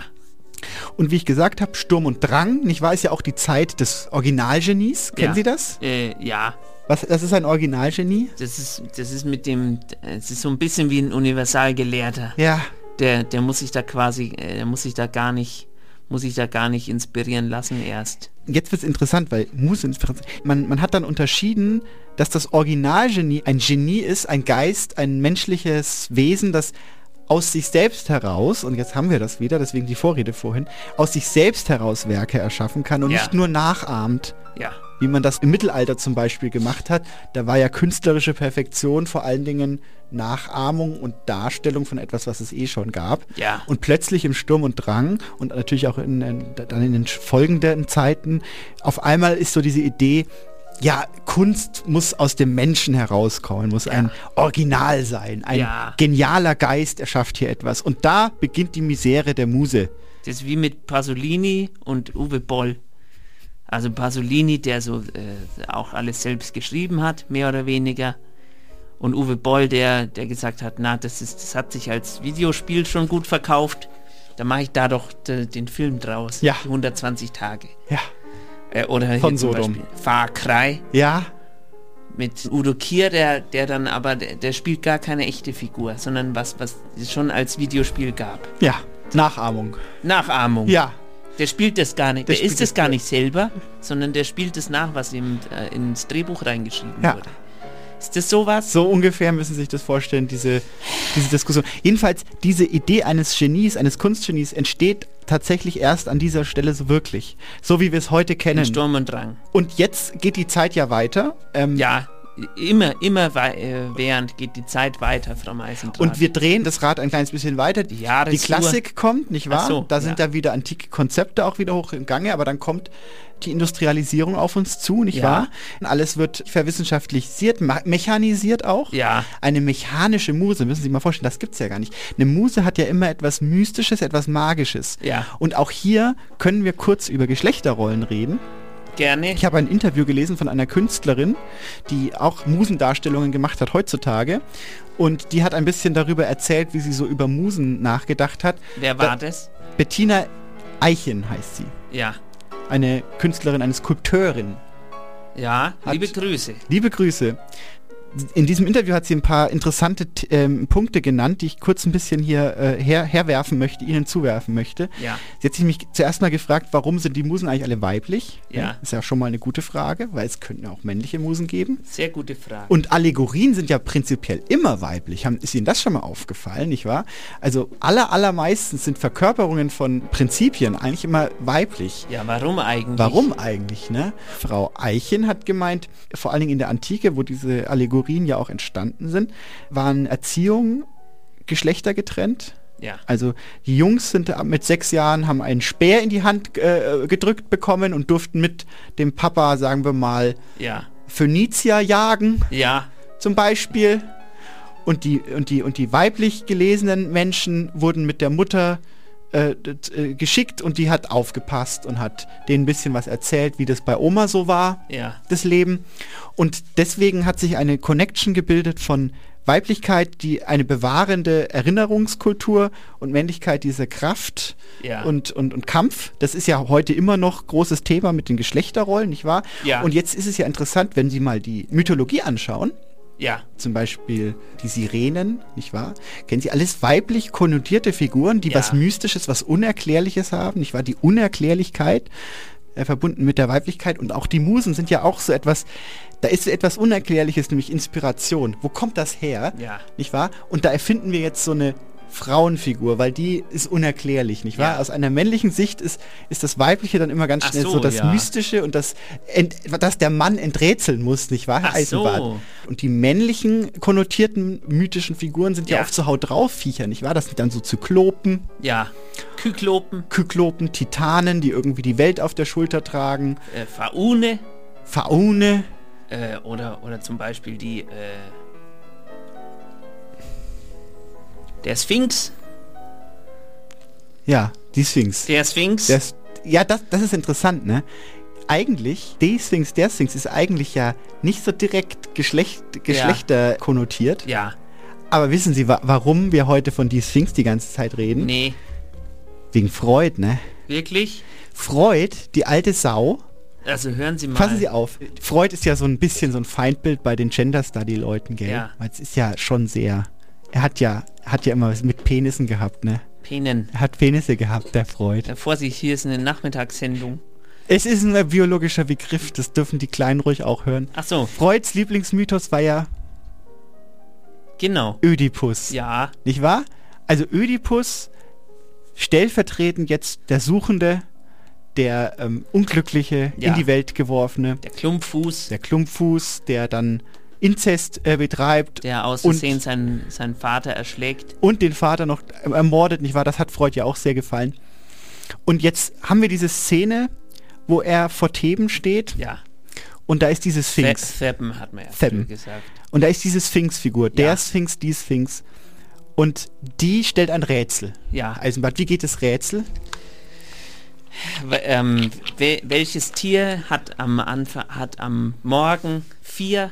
Und wie ich gesagt habe, Sturm und Drang, nicht wahr, ist ja auch die Zeit des Originalgenies. Kennen Ja. Sie das? Äh, ja. Was, das ist ein Originalgenie? Das ist, das ist mit dem, es ist so ein bisschen wie ein Universalgelehrter. Ja. Der, der muss sich da quasi, äh, der muss sich da gar nicht, muss sich da gar nicht inspirieren lassen erst. Jetzt wird es interessant, weil Muse, man, man hat dann unterschieden, dass das Originalgenie ein Genie ist, ein Geist, ein menschliches Wesen, das aus sich selbst heraus, und jetzt haben wir das wieder, deswegen die Vorrede vorhin, aus sich selbst heraus Werke erschaffen kann und Ja. nicht nur nachahmt, Ja. wie man das im Mittelalter zum Beispiel gemacht hat. Da war ja künstlerische Perfektion vor allen Dingen Nachahmung und Darstellung von etwas, was es eh schon gab. Ja. Und plötzlich im Sturm und Drang und natürlich auch in, in, dann in den folgenden Zeiten, auf einmal ist so diese Idee, ja, Kunst muss aus dem Menschen herauskommen, muss Ja. ein Original sein, ein Ja. genialer Geist erschafft hier etwas. Und da beginnt die Misere der Muse. Das ist wie mit Pasolini und Uwe Boll. Also Pasolini, der so äh, auch alles selbst geschrieben hat, mehr oder weniger. Und Uwe Boll, der, der gesagt hat, na, das ist, das hat sich als Videospiel schon gut verkauft. Da mache ich da doch de, den Film draus. Ja. Die hundertzwanzig Tage. Ja. Äh, oder hier Von zum Sodom. Beispiel Far Cry Ja. mit Udo Kier, der, der dann aber, der, der spielt gar keine echte Figur, sondern was, was es schon als Videospiel gab. Ja. Nachahmung. Nachahmung. Ja. Der spielt das gar nicht, Der der, ist spielt es das- gar nicht selber, sondern der spielt es nach, was ihm äh, ins Drehbuch reingeschrieben Ja. wurde. Ist das sowas? So ungefähr müssen Sie sich das vorstellen, diese, diese Diskussion. Jedenfalls, diese Idee eines Genies, eines Kunstgenies entsteht tatsächlich erst an dieser Stelle so wirklich. So wie wir es heute kennen. In Sturm und Drang. Und jetzt geht die Zeit ja weiter. Ähm, Ja, immer, immer wei- äh, während geht die Zeit weiter, Frau Meisendrath. Und wir drehen das Rad ein kleines bisschen weiter. Die Die Jahresuhr. Klassik kommt, nicht wahr? Ach so, da sind ja. da wieder antike Konzepte auch wieder hoch im Gange, aber dann kommt die Industrialisierung auf uns zu, nicht Ja. wahr? Alles wird verwissenschaftlichisiert, ma- mechanisiert auch. Ja. Eine mechanische Muse, müssen Sie sich mal vorstellen, das gibt's ja gar nicht. Eine Muse hat ja immer etwas Mystisches, etwas Magisches. Ja. Und auch hier können wir kurz über Geschlechterrollen reden. Gerne. Ich habe ein Interview gelesen von einer Künstlerin, die auch Musendarstellungen gemacht hat heutzutage. Und die hat ein bisschen darüber erzählt, wie sie so über Musen nachgedacht hat. Wer war Da- das? Bettina Eichen heißt sie. Ja. Eine Künstlerin, eine Skulpteurin. Ja, Hat- liebe Grüße. Liebe Grüße. In diesem Interview hat sie ein paar interessante t- ähm, Punkte genannt, die ich kurz ein bisschen hier äh, her herwerfen möchte, Ihnen zuwerfen möchte. Ja. Sie hat sich mich zuerst mal gefragt, warum sind die Musen eigentlich alle weiblich? Ja. Ist ja schon mal eine gute Frage, weil es könnten ja auch männliche Musen geben. Sehr gute Frage. Und Allegorien sind ja prinzipiell immer weiblich. Haben, ist Ihnen das schon mal aufgefallen, nicht wahr? Also aller, allermeistens sind Verkörperungen von Prinzipien eigentlich immer weiblich. Ja, warum eigentlich? Warum eigentlich, ne? Frau Eichen hat gemeint, vor allen Dingen in der Antike, wo diese Allegorien ja auch entstanden sind, waren Erziehung geschlechtergetrennt. Ja. Also die Jungs sind ab- mit sechs Jahren, haben einen Speer in die Hand äh, gedrückt bekommen und durften mit dem Papa, sagen wir mal, Ja. Phönizier jagen, Ja. zum Beispiel. Und die, und die, und die weiblich gelesenen Menschen wurden mit der Mutter äh, d- äh, geschickt und die hat aufgepasst und hat denen ein bisschen was erzählt, wie das bei Oma so war, Ja. das Leben. Und deswegen hat sich eine Connection gebildet von Weiblichkeit, die eine bewahrende Erinnerungskultur und Männlichkeit, diese Kraft Ja. und, und, und Kampf. Das ist ja heute immer noch großes Thema mit den Geschlechterrollen, nicht wahr? Ja. Und jetzt ist es ja interessant, wenn Sie mal die Mythologie anschauen, Ja. zum Beispiel die Sirenen, nicht wahr? Kennen Sie alles weiblich konnotierte Figuren, die Ja. was Mystisches, was Unerklärliches haben, nicht wahr? Die Unerklärlichkeit äh, verbunden mit der Weiblichkeit und auch die Musen sind ja auch so etwas, da ist so etwas Unerklärliches, nämlich Inspiration. Wo kommt das her? Ja. Nicht wahr? Und da erfinden wir jetzt so eine Frauenfigur, weil die ist unerklärlich, nicht wahr? Ja. Aus einer männlichen Sicht ist, ist das Weibliche dann immer ganz Ach schnell so, so, das ja. Mystische und das, ent, das der Mann enträtseln muss, nicht wahr, Herr Ach Eisenbart? so. Und die männlichen konnotierten mythischen Figuren sind ja, Ja. oft so Haut drauf Viecher, nicht wahr? Das sind dann so Zyklopen, Ja. Kyklopen, Kyklopen, Titanen, die irgendwie die Welt auf der Schulter tragen, äh, Faune Faune, äh, oder, oder zum Beispiel die äh, der Sphinx. ja, die Sphinx. Der Sphinx. Der, ja, das, das ist interessant, ne? Eigentlich, die Sphinx, der Sphinx ist eigentlich ja nicht so direkt Geschlecht, Geschlechter konnotiert. ja. Aber wissen Sie, wa warum wir heute von die Sphinx die ganze Zeit reden? Nee. Wegen Freud, ne? Wirklich? Freud, die alte Sau. Also hören Sie mal. Passen Sie auf. Freud ist ja so ein bisschen so ein Feindbild bei den Gender-Study-Leuten, gell? Ja. Weil es ist ja schon sehr... Er hat ja, hat ja immer was mit Penissen gehabt, ne? Penen. Er hat Penisse gehabt, der Freud. Ja, Vorsicht, hier ist eine Nachmittagssendung. Es ist ein biologischer Begriff, das dürfen die Kleinen ruhig auch hören. Ach so. Freuds Lieblingsmythos war ja Genau. Ödipus. Ja. Nicht wahr? Also Ödipus, stellvertretend jetzt der Suchende, der ähm, Unglückliche, Ja. in die Welt geworfene, Der Klumpfuß, der Klumpfuß, der dann Inzest äh, betreibt der aus und- Versehen seinen, seinen Vater erschlägt. und den Vater noch äh, ermordet, nicht wahr? Das hat Freud ja auch sehr gefallen. Und jetzt haben wir diese Szene, wo er vor Theben steht Ja. und da ist diese Sphinx. Fe- Theben hat man ja Theben. früher gesagt. Und da ist diese Sphinx-Figur, der Ja. Sphinx, die Sphinx. Und die stellt ein Rätsel. Ja. Eisenbart, wie geht das Rätsel? W- ähm, wel welches Tier hat am Anfang, hat am Morgen vier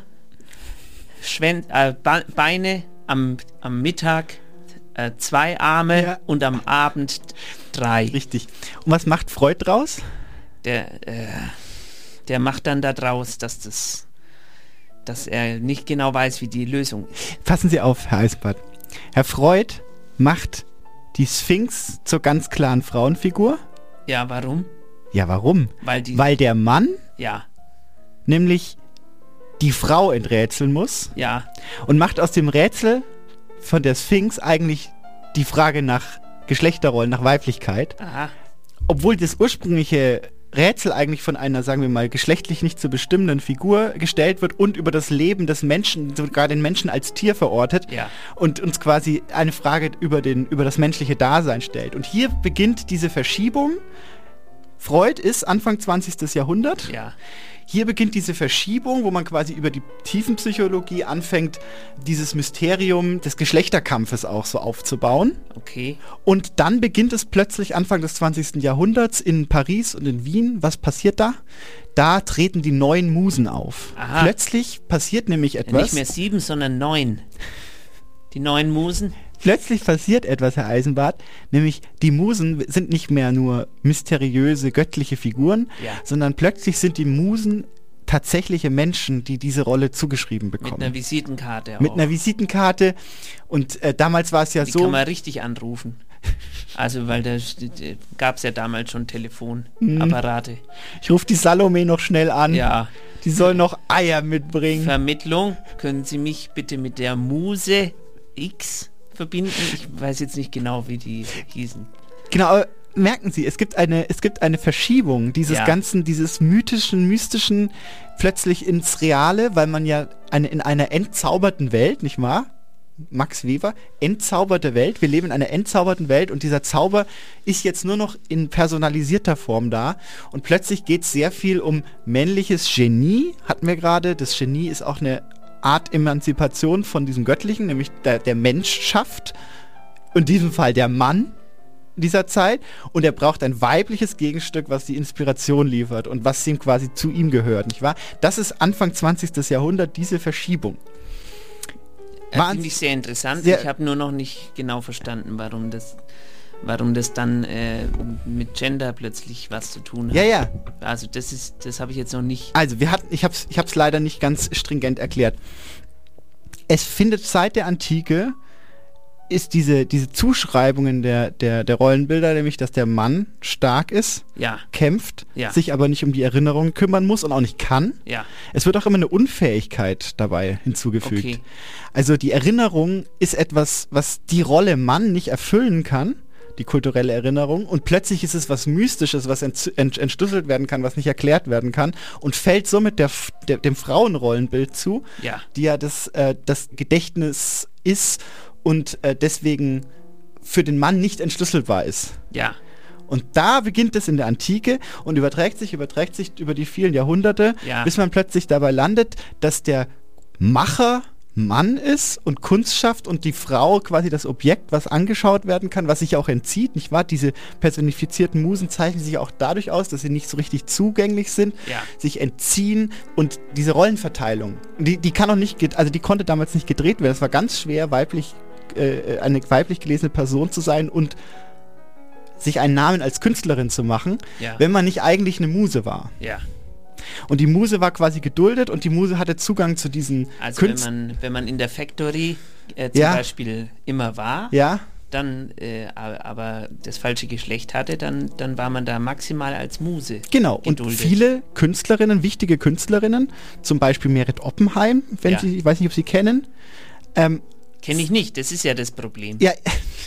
Schwän äh, Be Beine, am, am Mittag äh, zwei Arme Ja. und am Abend drei. Richtig. Und was macht Freud draus? Der, äh, der macht dann da draus, dass das, dass er nicht genau weiß, wie die Lösung ist. Passen Sie auf, Herr Eisenbart. Herr Freud macht die Sphinx zur ganz klaren Frauenfigur. Ja, warum? Ja, warum? Weil die, Weil der Mann ja, nämlich die Frau enträtseln muss ja, und macht aus dem Rätsel von der Sphinx eigentlich die Frage nach Geschlechterrollen, nach Weiblichkeit. aha, Obwohl das ursprüngliche Rätsel eigentlich von einer, sagen wir mal, geschlechtlich nicht zu bestimmenden Figur gestellt wird und über das Leben des Menschen, sogar den Menschen als Tier verortet ja, und uns quasi eine Frage über, den, über das menschliche Dasein stellt. Und hier beginnt diese Verschiebung. Freud ist Anfang zwanzigsten Jahrhundert. ja, Hier beginnt diese Verschiebung, wo man quasi über die Tiefenpsychologie anfängt, dieses Mysterium des Geschlechterkampfes auch so aufzubauen. okay, Und dann beginnt es plötzlich Anfang des zwanzigsten Jahrhunderts in Paris und in Wien. Was passiert da? Da treten die neuen Musen auf. Aha. Plötzlich passiert nämlich etwas. nicht mehr sieben, sondern neun. Die neun Musen. Plötzlich passiert etwas, Herr Eisenbart, nämlich die Musen sind nicht mehr nur mysteriöse, göttliche Figuren, Ja. sondern plötzlich sind die Musen tatsächliche Menschen, die diese Rolle zugeschrieben Mit bekommen. einer Visitenkarte auch. Mit einer Visitenkarte. Und äh, damals war es ja Die so... kann man richtig anrufen. Also, weil da gab es ja damals schon Telefonapparate. Ich rufe die Salome noch schnell an. Ja. Die soll noch Eier mitbringen. Vermittlung. Können Sie mich bitte mit der Muse X verbinden? Ich weiß jetzt nicht genau, wie die hießen. Genau, aber merken Sie, es gibt eine, es gibt eine Verschiebung dieses Ja. ganzen, dieses mythischen, mystischen plötzlich ins Reale, weil man ja eine, in einer entzauberten Welt, nicht wahr? Max Weber, entzauberte Welt. Wir leben in einer entzauberten Welt und dieser Zauber ist jetzt nur noch in personalisierter Form da. Und plötzlich geht es sehr viel um männliches Genie, hatten wir gerade. Das Genie ist auch eine Art Emanzipation von diesem Göttlichen, nämlich der, der Mensch schafft. In diesem Fall der Mann dieser Zeit. Und er braucht ein weibliches Gegenstück, was die Inspiration liefert und was ihm quasi zu ihm gehört, nicht wahr? Das ist Anfang zwanzigsten Jahrhundert, diese Verschiebung. Äh, Finde ich sehr interessant. Sehr- ich habe nur noch nicht genau verstanden, warum das, warum das dann äh, mit Gender plötzlich was zu tun hat. Ja, ja. Also das ist, das habe ich jetzt noch nicht. Also, wir hatten, ich habe es ich hab's leider nicht ganz stringent erklärt. Es findet seit der Antike ist diese, diese Zuschreibungen der, der, der Rollenbilder, nämlich, dass der Mann stark ist, ja. kämpft, ja. sich aber nicht um die Erinnerungen kümmern muss und auch nicht kann. Ja. Es wird auch immer eine Unfähigkeit dabei hinzugefügt. Okay. Also die Erinnerung ist etwas, was die Rolle Mann nicht erfüllen kann, die kulturelle Erinnerung, und plötzlich ist es was Mystisches, was ent, ent, entschlüsselt werden kann, was nicht erklärt werden kann und fällt somit der, der, dem Frauenrollenbild zu, ja. die ja das, äh, das Gedächtnis ist und äh, deswegen für den Mann nicht entschlüsselbar ist. Ja. Und da beginnt es in der Antike und überträgt sich, überträgt sich über die vielen Jahrhunderte, ja. bis man plötzlich dabei landet, dass der Macher Mann ist und Kunst schafft und die Frau quasi das Objekt, was angeschaut werden kann, was sich auch entzieht, nicht wahr? Diese personifizierten Musen zeichnen sich auch dadurch aus, dass sie nicht so richtig zugänglich sind, ja. sich entziehen, und diese Rollenverteilung, die, die kann auch nicht, also die konnte damals nicht gedreht werden. Es war ganz schwer, weiblich, äh, eine weiblich gelesene Person zu sein und sich einen Namen als Künstlerin zu machen, ja. wenn man nicht eigentlich eine Muse war. Ja. Und die Muse war quasi geduldet und die Muse hatte Zugang zu diesen Also Künst- wenn man, wenn man in der Factory äh, zum ja. Beispiel immer war, ja. dann äh, aber das falsche Geschlecht hatte, dann, dann war man da maximal als Muse Genau, geduldet. Und viele Künstlerinnen, wichtige Künstlerinnen, zum Beispiel Merit Oppenheim, wenn ja. Sie, ich weiß nicht, ob Sie kennen. Ähm, Kenne ich nicht, das ist ja das Problem. Ja.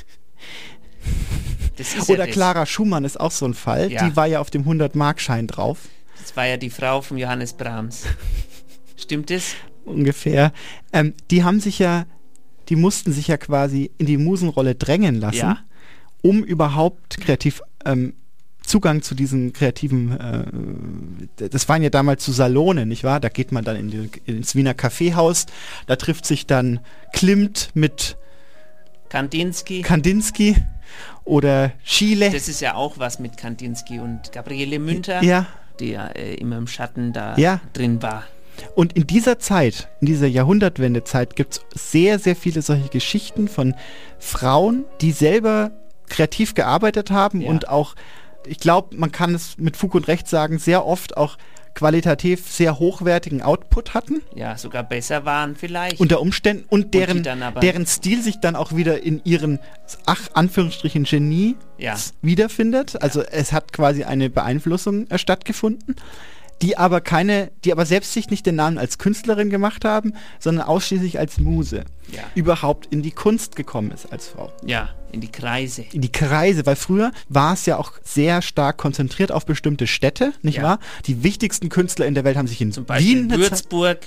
Das ist Oder ja das. Clara Schumann ist auch so ein Fall, Ja. die war ja auf dem hundert-Mark-Schein drauf. Das war ja die Frau von Johannes Brahms. Stimmt das? Ungefähr. Ähm, die haben sich ja, die mussten sich ja quasi in die Musenrolle drängen lassen, Ja. um überhaupt kreativ ähm, Zugang zu diesen kreativen, äh, das waren ja damals so Salone, nicht wahr? Da geht man dann in die, ins Wiener Kaffeehaus, da trifft sich dann Klimt mit Kandinsky. Kandinsky oder Schiele. Das ist ja auch was mit Kandinsky und Gabriele Münter, Ja. die ja äh, immer im Schatten da Ja. drin war. Und in dieser Zeit, in dieser Jahrhundertwendezeit, gibt es sehr, sehr viele solche Geschichten von Frauen, die selber kreativ gearbeitet haben Ja. und auch, ich glaube, man kann es mit Fug und Recht sagen, sehr oft auch qualitativ sehr hochwertigen Output hatten. Ja, sogar besser waren vielleicht. Unter Umständen und deren, die dann aber- deren Stil sich dann auch wieder in ihren, ach, Anführungsstrichen, Genie Ja. wiederfindet. Also es hat quasi eine Beeinflussung äh, stattgefunden, die aber keine, die aber selbst sich nicht den Namen als Künstlerin gemacht haben, sondern ausschließlich als Muse Ja. überhaupt in die Kunst gekommen ist als Frau. Ja, in die Kreise. In die Kreise, weil früher war es ja auch sehr stark konzentriert auf bestimmte Städte, nicht Ja. wahr? Die wichtigsten Künstler in der Welt haben sich in Zum Beispiel Wien eine Zeit- Würzburg.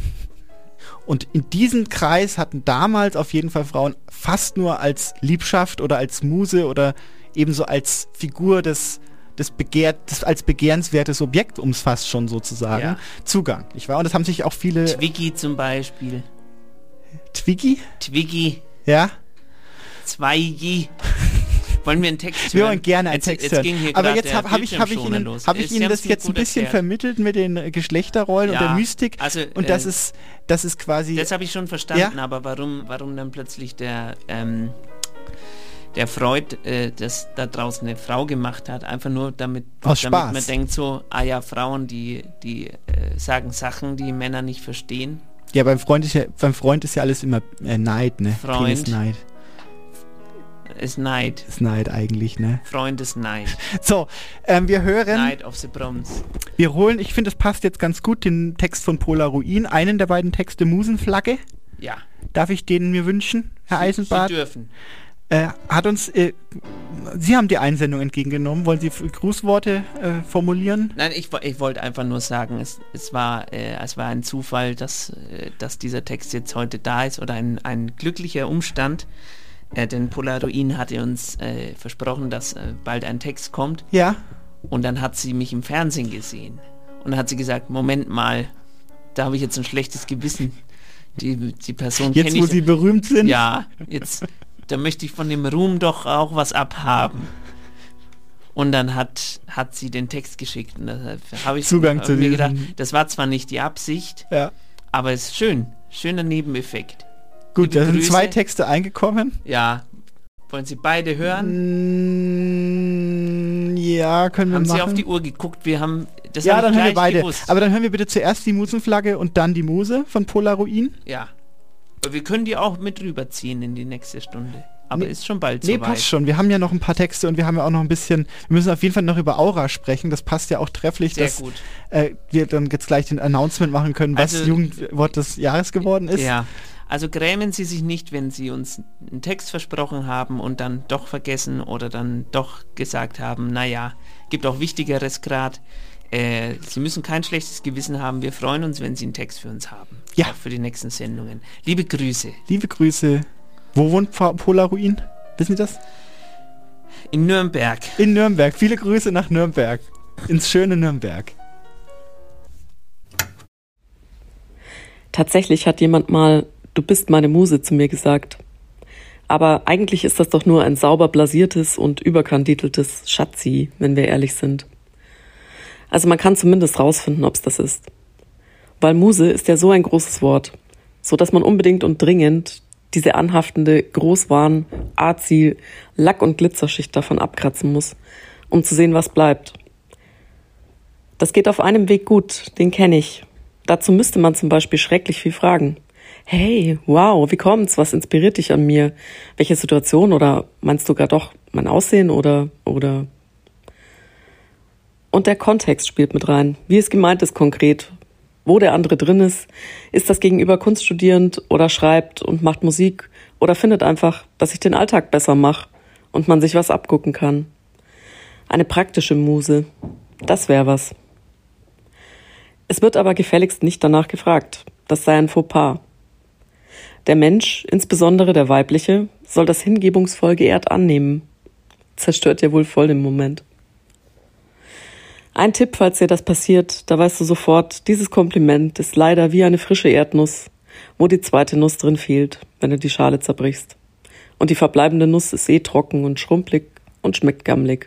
und in diesem Kreis hatten damals auf jeden Fall Frauen fast nur als Liebschaft oder als Muse oder ebenso als Figur des, des Begehrt, des als begehrenswertes Objekt, um es fast schon so zu sagen, Ja. Zugang. Nicht wahr? Und das haben sich auch viele... Twiggy zum Beispiel. Twiggy? Twiggy. Ja? Zweigi. Wollen wir einen Text Wir hören? wollen gerne einen Jetzt- Text jetzt hören. ging hier Aber grad jetzt der habe hab ich, hab ich Bildschirmschoner Ihnen, los. hab ich Sie Ihnen haben's das mir jetzt ein gut bisschen erklärt. vermittelt mit den äh, Geschlechterrollen und Ja, der Mystik. also, und das äh, ist, das ist quasi... Das habe ich schon verstanden, Ja? aber warum, warum dann plötzlich der, ähm, der Freud äh, das da draußen eine Frau gemacht hat, einfach nur damit, Aus damit Spaß. man denkt so, ah ja, Frauen, die, die äh, sagen Sachen, die Männer nicht verstehen. Ja, beim Freund ist ja, beim Freund ist ja alles immer äh, Neid, ne? Freund. Penisneid. Ist Neid. Ist Neid eigentlich, ne? Freund ist Neid. So, ähm, wir hören, Night of the Proms. wir holen, ich finde, es passt jetzt ganz gut, den Text von Pola Ruin, einen der beiden Texte, Musenflagge. Ja. Darf ich den mir wünschen, Herr Sie- Eisenbart? Sie dürfen. Äh, hat uns, äh, Sie haben die Einsendung entgegengenommen. Wollen Sie F- Grußworte äh, formulieren? Nein, ich, wo- ich wollte einfach nur sagen, es, es, war, äh, es war ein Zufall, dass, äh, dass dieser Text jetzt heute da ist oder ein, ein glücklicher Umstand. Äh, denn Pola Ruin hatte uns äh, versprochen, dass äh, bald ein Text kommt. Ja. Und dann hat sie mich im Fernsehen gesehen. Und dann hat sie gesagt, Moment mal, da habe ich jetzt ein schlechtes Gewissen. Die, die Person Jetzt, kenne wo ich. Sie berühmt sind? Ja, jetzt, da möchte ich von dem Ruhm doch auch was abhaben. Und dann hat, hat sie den Text geschickt. Und da habe ich Zugang hab zu mir diesem- gedacht, das war zwar nicht die Absicht, Ja. aber es ist schön. Schöner Nebeneffekt. Gut, Liebe da sind Grüße. zwei Texte eingekommen. Ja. Wollen Sie beide hören? Mm, ja, können wir Haben machen. Sie auf die Uhr geguckt? Wir haben das ja, hab dann ich hören wir gleich beide. gewusst. Aber dann hören wir bitte zuerst die Musenflagge und dann die Muse von Pola Ruin. Ja. Wir können die auch mit rüberziehen in die nächste Stunde. Aber nee, ist schon bald nee, soweit. Nee, passt schon. Wir haben ja noch ein paar Texte und wir haben ja auch noch ein bisschen, wir müssen auf jeden Fall noch über Aura sprechen. Das passt ja auch trefflich, Sehr dass gut. Äh, wir dann jetzt gleich den Announcement machen können, was Also, Jugendwort des Jahres geworden ist. Ja, also grämen Sie sich nicht, wenn Sie uns einen Text versprochen haben und dann doch vergessen oder dann doch gesagt haben, naja, gibt auch Wichtigeres gerade. Äh, Sie müssen kein schlechtes Gewissen haben. Wir freuen uns, wenn Sie einen Text für uns haben. Ja. Auch für die nächsten Sendungen. Liebe Grüße. Liebe Grüße. Wo wohnt Pola Ruin? Wissen Sie das? In Nürnberg. In Nürnberg. Viele Grüße nach Nürnberg. Ins schöne Nürnberg. Tatsächlich hat jemand mal "Du bist meine Muse" zu mir gesagt. Aber eigentlich ist das doch nur ein sauber blasiertes und überkandideltes Schatzi, wenn wir ehrlich sind. Also man kann zumindest rausfinden, ob es das ist. Weil Muse ist ja so ein großes Wort, so dass man unbedingt und dringend diese anhaftende Großwahn, Arzi, Lack- und Glitzerschicht davon abkratzen muss, um zu sehen, was bleibt. Das geht auf einem Weg gut, den kenne ich. Dazu müsste man zum Beispiel schrecklich viel fragen. Hey, wow, wie kommt's? Was inspiriert dich an mir? Welche Situation? Oder meinst du gar doch mein Aussehen? Oder, oder... Und der Kontext spielt mit rein. Wie es gemeint ist konkret. Wo der andere drin ist. Ist das Gegenüber kunststudierend oder schreibt und macht Musik oder findet einfach, dass ich den Alltag besser mache und man sich was abgucken kann. Eine praktische Muse. Das wäre was. Es wird aber gefälligst nicht danach gefragt. Das sei ein Fauxpas. Der Mensch, insbesondere der weibliche, soll das hingebungsvoll geehrt annehmen. Zerstört ja wohl voll den Moment. Ein Tipp, falls dir das passiert, da weißt du sofort, dieses Kompliment ist leider wie eine frische Erdnuss, wo die zweite Nuss drin fehlt, wenn du die Schale zerbrichst. Und die verbleibende Nuss ist eh trocken und schrumpelig und schmeckt gammelig.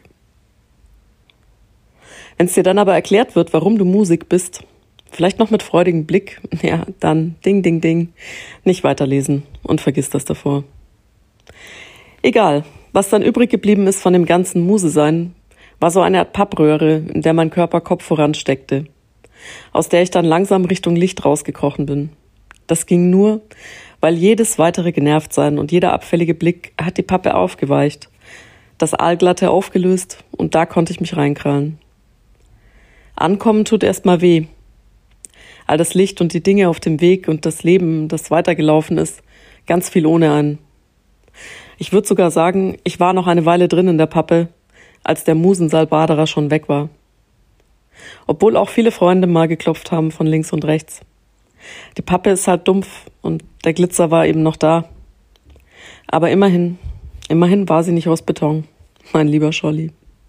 Wenn es dir dann aber erklärt wird, warum du Musik bist, vielleicht noch mit freudigem Blick, ja, dann ding, ding, ding, nicht weiterlesen und vergiss das davor. Egal, was dann übrig geblieben ist von dem ganzen Muse-Sein, war so eine Art Pappröhre, in der mein Körper Kopf voransteckte, aus der ich dann langsam Richtung Licht rausgekrochen bin. Das ging nur, weil jedes weitere Genervtsein und jeder abfällige Blick hat die Pappe aufgeweicht, das Aalglatte aufgelöst und da konnte ich mich reinkrallen. Ankommen tut erstmal weh. All das Licht und die Dinge auf dem Weg und das Leben, das weitergelaufen ist, ganz viel ohne einen. Ich würde sogar sagen, ich war noch eine Weile drin in der Pappe, als der Musensalbaderer schon weg war. Obwohl auch viele Freunde mal geklopft haben von links und rechts. Die Pappe ist halt dumpf und der Glitzer war eben noch da. Aber immerhin, immerhin war sie nicht aus Beton, mein lieber Scholli.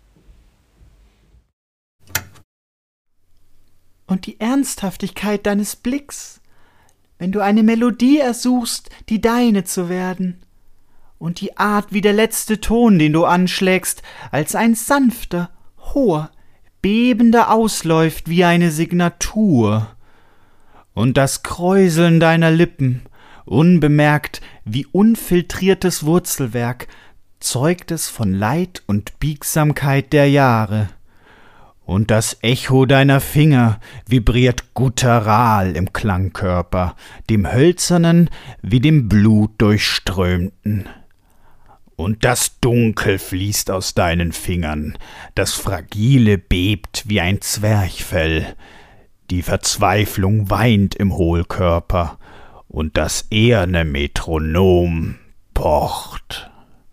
Und die Ernsthaftigkeit deines Blicks, wenn du eine Melodie ersuchst, die deine zu werden. Und die Art wie der letzte Ton, den du anschlägst, als ein sanfter, hoher, bebender ausläuft wie eine Signatur. Und das Kräuseln deiner Lippen, unbemerkt wie unfiltriertes Wurzelwerk, zeugt es von Leid und Biegsamkeit der Jahre. Und das Echo deiner Finger vibriert guttural im Klangkörper, dem hölzernen wie dem Blut durchströmten. Und das Dunkel fließt aus deinen Fingern, das Fragile bebt wie ein Zwerchfell, die Verzweiflung weint im Hohlkörper, und das eherne Metronom pocht.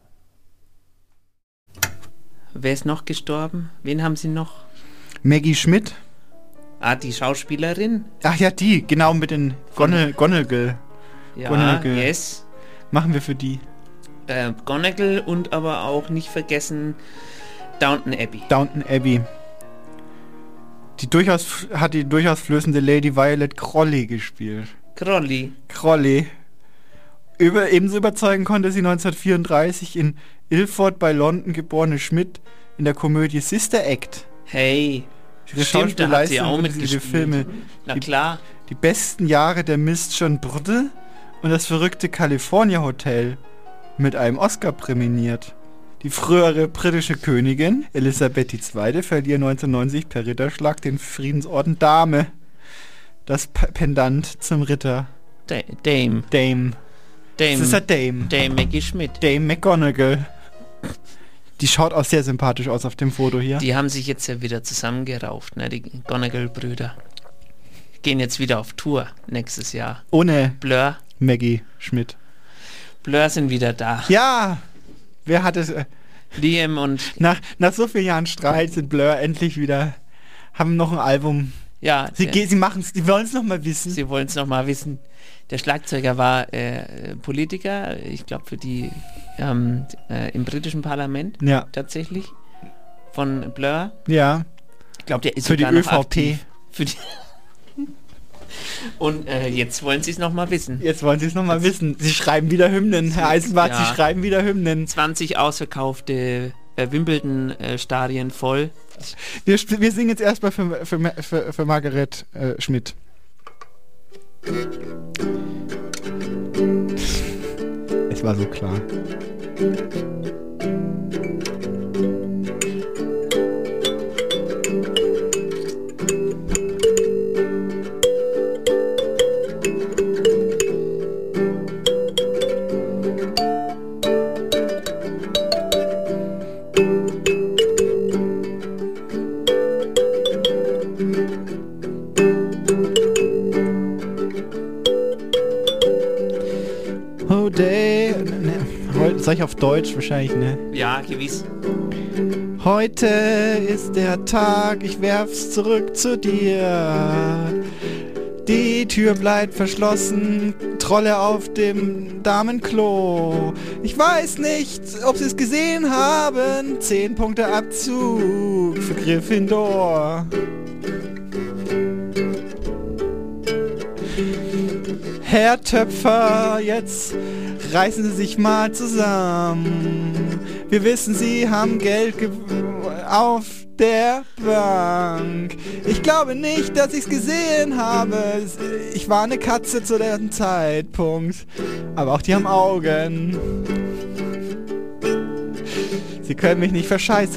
Wer ist noch gestorben? Wen haben Sie noch? Maggie Schmidt. Ah, die Schauspielerin? Ach ja, die, genau, mit den Gonagall. Ja, Gonagall. yes. Machen wir für die. Äh, Gonagall und aber auch nicht vergessen Downton Abbey. Downton Abbey. Die durchaus, hat die durchaus flößende Lady Violet Crawley gespielt. Crawley. Crawley. Über, ebenso überzeugen konnte sie neunzehnhundertvierunddreißig in Ilford bei London geborene Schmidt in der Komödie Sister Act. Hey, ihre stimmt, da hat sie auch diese mitgespielt. Filme. Na die, klar. Die besten Jahre der Mist John Brudde und das verrückte California Hotel mit einem Oscar präminiert. Die frühere britische Königin Elisabeth die Zweite verlieh neunzehnhundertneunzig per Ritterschlag den Friedensorden Dame, das P- Pendant zum Ritter Da Dame. Dame. Dame. Das ist ja Dame. Dame Maggie Schmidt. Dame McGonagall. Die schaut auch sehr sympathisch aus auf dem Foto hier. Die haben sich jetzt ja wieder zusammengerauft, ne? Die Gonagall-Brüder. Gehen jetzt wieder auf Tour nächstes Jahr. Ohne Blur. Maggie Schmidt. Blur sind wieder da. Ja! Wer hat es... Äh, Liam und... Nach, nach so vielen Jahren Streit sind Blur endlich wieder... Haben noch ein Album. Ja. Sie, der, sie machen es, die wollen es nochmal wissen. Sie wollen es nochmal wissen. Der Schlagzeuger war äh, Politiker, ich glaube für die... Ähm, äh, im britischen Parlament. Ja. Tatsächlich. Von Blur. Ja. Ich glaube, der ist für die sogar noch ÖVP. Aktiv. Für die... Und äh, jetzt wollen sie es nochmal wissen. Jetzt wollen sie es nochmal wissen. Sie schreiben wieder Hymnen, Herr Eisenbart, ja. Sie schreiben wieder Hymnen. zwanzig ausverkaufte äh, Wimbledon-Stadien äh, voll. Wir, wir singen jetzt erstmal für, für, für, für Margaret äh, Schmidt. Es war so klar. Oh day. Ne, heute, sag ich auf Deutsch wahrscheinlich, ne? Ja, gewiss. Heute ist der Tag, ich werf's zurück zu dir. Die Tür bleibt verschlossen, Trolle auf dem Damenklo. Ich weiß nicht, ob sie es gesehen haben. Zehn Punkte Abzug für Gryffindor. Herr Töpfer, jetzt reißen Sie sich mal zusammen. Wir wissen, Sie haben Geld ge- auf der Bank. Ich glaube nicht, dass ich es gesehen habe. Ich war eine Katze zu dem Zeitpunkt. Aber auch die haben Augen. Sie können mich nicht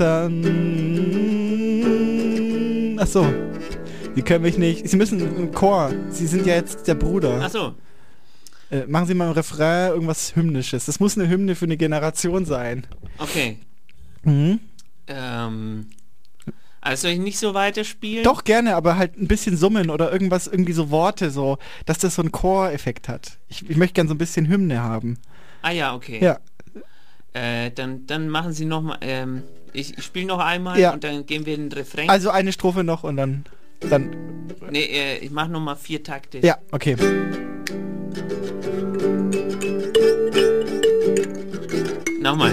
verscheißern. Ach so. Sie können mich nicht... Sie müssen im Chor. Sie sind ja jetzt der Bruder. Ach so. Äh, machen Sie mal im Refrain irgendwas Hymnisches. Das muss eine Hymne für eine Generation sein. Okay. Mhm. Ähm... Also soll ich nicht so weiterspielen? Doch, gerne, aber halt ein bisschen summen oder irgendwas, irgendwie so Worte, so, dass das so einen Chor-Effekt hat. Ich, ich möchte gerne so ein bisschen Hymne haben. Ah ja, okay. Ja. Äh, dann, dann machen Sie nochmal, ähm, ich, ich spiele noch einmal Ja. und dann gehen wir in den Refrain. Also eine Strophe noch und dann... dann Nee, äh, ich mache nochmal vier Takte. ja, okay. Nochmal.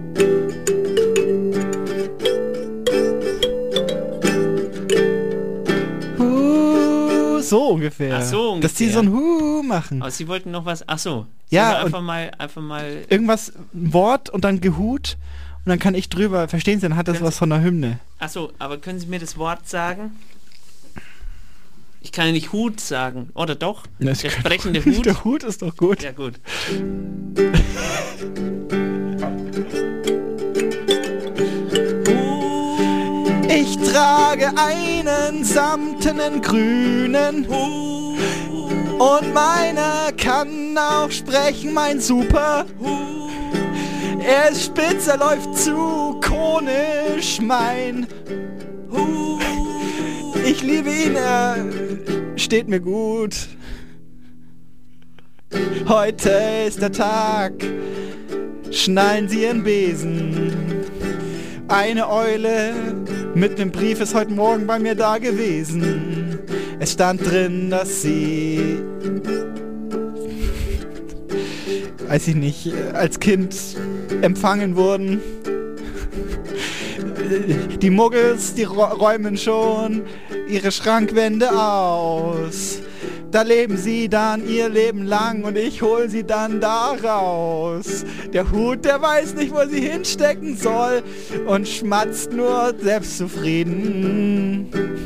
Huh, so ungefähr. Ach so ungefähr. Dass die so ein Huh machen. Aber Sie wollten noch was, ach so. Ja, Also einfach und- mal, einfach mal... Irgendwas, ein Wort und dann gehut und dann kann ich drüber, verstehen Sie, dann hat das Können was von einer Hymne. Ach so, aber können Sie mir das Wort sagen? Ich kann ja nicht Hut sagen, oder doch? Das Der kann- sprechende Hut? Der Hut ist doch gut. Ja, gut. Ich trage einen samtenen grünen Hut und meiner kann auch sprechen, mein Super Hut. Er ist spitz, er läuft zu konisch, mein Hut. Ich liebe ihn, er steht mir gut. Heute ist der Tag, schnallen Sie Ihren Besen. Eine Eule mit einem Brief ist heute Morgen bei mir da gewesen. Es stand drin, dass sie, weiß ich nicht, als Kind empfangen wurden. Die Muggels, die räumen schon ihre Schrankwände aus. Da leben sie dann ihr Leben lang und ich hol sie dann da raus. Der Hut, der weiß nicht, wo sie hinstecken soll und schmatzt nur selbstzufrieden.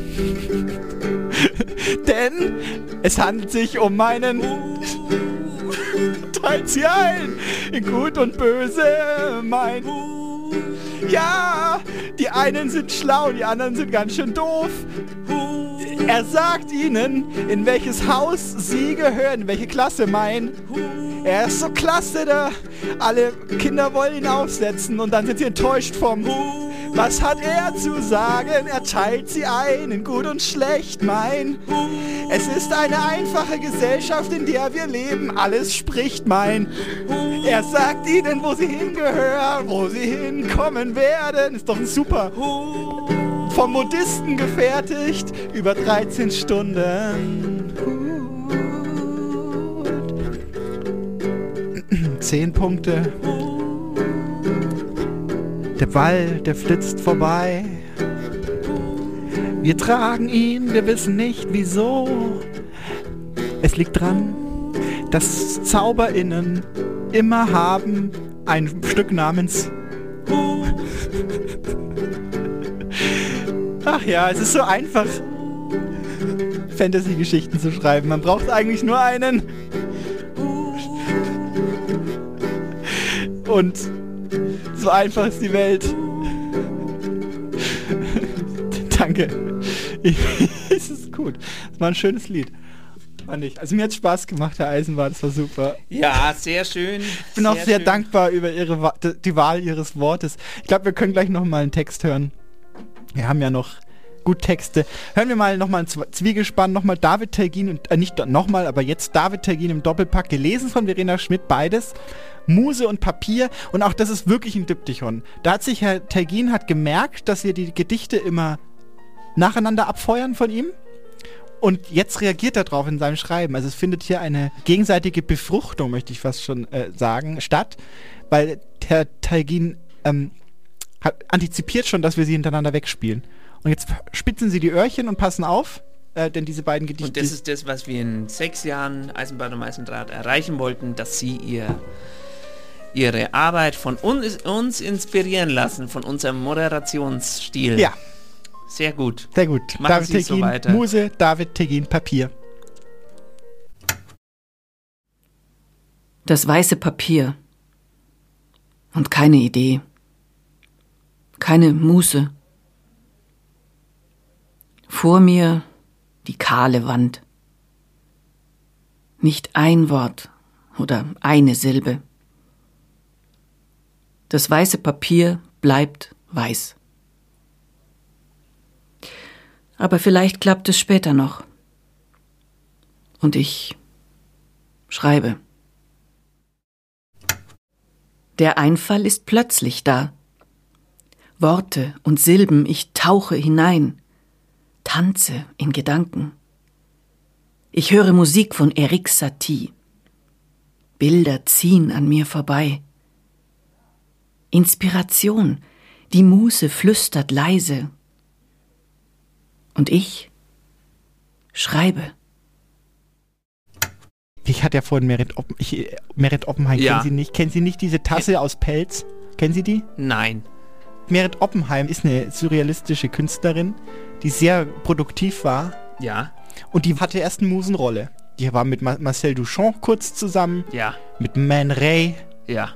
Denn es handelt sich um meinen Hut. Teilt sie ein in Gut und Böse, mein Hut. Ja, die einen sind schlau, die anderen sind ganz schön doof. Hut. Er sagt ihnen, in welches Haus sie gehören, in welche Klasse mein. Er ist so klasse da. Alle Kinder wollen ihn aufsetzen und dann sind sie enttäuscht vom Was hat er zu sagen? Er teilt sie ein in gut und schlecht, mein. Es ist eine einfache Gesellschaft, in der wir leben. Alles spricht, mein. Er sagt ihnen, wo sie hingehören, wo sie hinkommen werden. Ist doch ein super. Vom Modisten gefertigt, über dreizehn Stunden. Zehn Punkte. Der Ball, der flitzt vorbei. Wir tragen ihn, wir wissen nicht wieso. Es liegt dran, dass ZauberInnen immer haben ein Stück namens Ach ja, es ist so einfach, Fantasy-Geschichten zu schreiben. Man braucht eigentlich nur einen. Und so einfach ist die Welt. Danke. Es ist gut. Es war ein schönes Lied. Fand ich. Also mir hat es Spaß gemacht, Herr Eisenbart. Das war super. Ja, sehr schön. Ich bin sehr auch sehr schön. dankbar über ihre die Wahl Ihres Wortes. Ich glaube, wir können gleich noch mal einen Text hören. Wir haben ja noch gut Texte. Hören wir mal nochmal ein Zwiegespann, nochmal David Telgin, und, äh, nicht nochmal, aber jetzt David Telgin im Doppelpack, gelesen von Verena Schmidt, beides. Muse und Papier, und auch das ist wirklich ein Diptychon. Da hat sich Herr Telgin hat gemerkt, dass wir die Gedichte immer nacheinander abfeuern von ihm, und jetzt reagiert er drauf in seinem Schreiben. Also es findet hier eine gegenseitige Befruchtung, möchte ich fast schon äh, sagen, statt, weil Herr Telgin ähm, hat antizipiert schon, dass wir sie hintereinander wegspielen. Und jetzt spitzen sie die Öhrchen und passen auf, äh, denn diese beiden Gedichte... Und das ist das, was wir in sechs Jahren Eisenbahn und Eisendraht erreichen wollten, dass sie ihr, ihre Arbeit von uns, uns inspirieren lassen, von unserem Moderationsstil. Ja. Sehr gut. Sehr gut. Machen David Sie Telgin, so weiter. Muse, David Telgin, Papier. Das weiße Papier. Und keine Idee. Keine Muße. Vor mir die kahle Wand. Nicht ein Wort oder eine Silbe. Das weiße Papier bleibt weiß. Aber vielleicht klappt es später noch. Und ich schreibe. Der Einfall ist plötzlich da. Worte und Silben, ich tauche hinein, tanze in Gedanken. Ich höre Musik von Erik Satie. Bilder ziehen an mir vorbei. Inspiration, die Muse flüstert leise. Und ich schreibe. Ich hatte ja vorhin Merit, Oppen, ich, Merit Oppenheim, Ja. kennen Sie nicht? Kennen Sie nicht diese Tasse aus Pelz? Kennen Sie die? Nein. Merit Oppenheim ist eine surrealistische Künstlerin, die sehr produktiv war. Ja. Und die hatte erst eine Musenrolle. Die war mit Ma- Marcel Duchamp kurz zusammen. Ja. Mit Man Ray. Ja.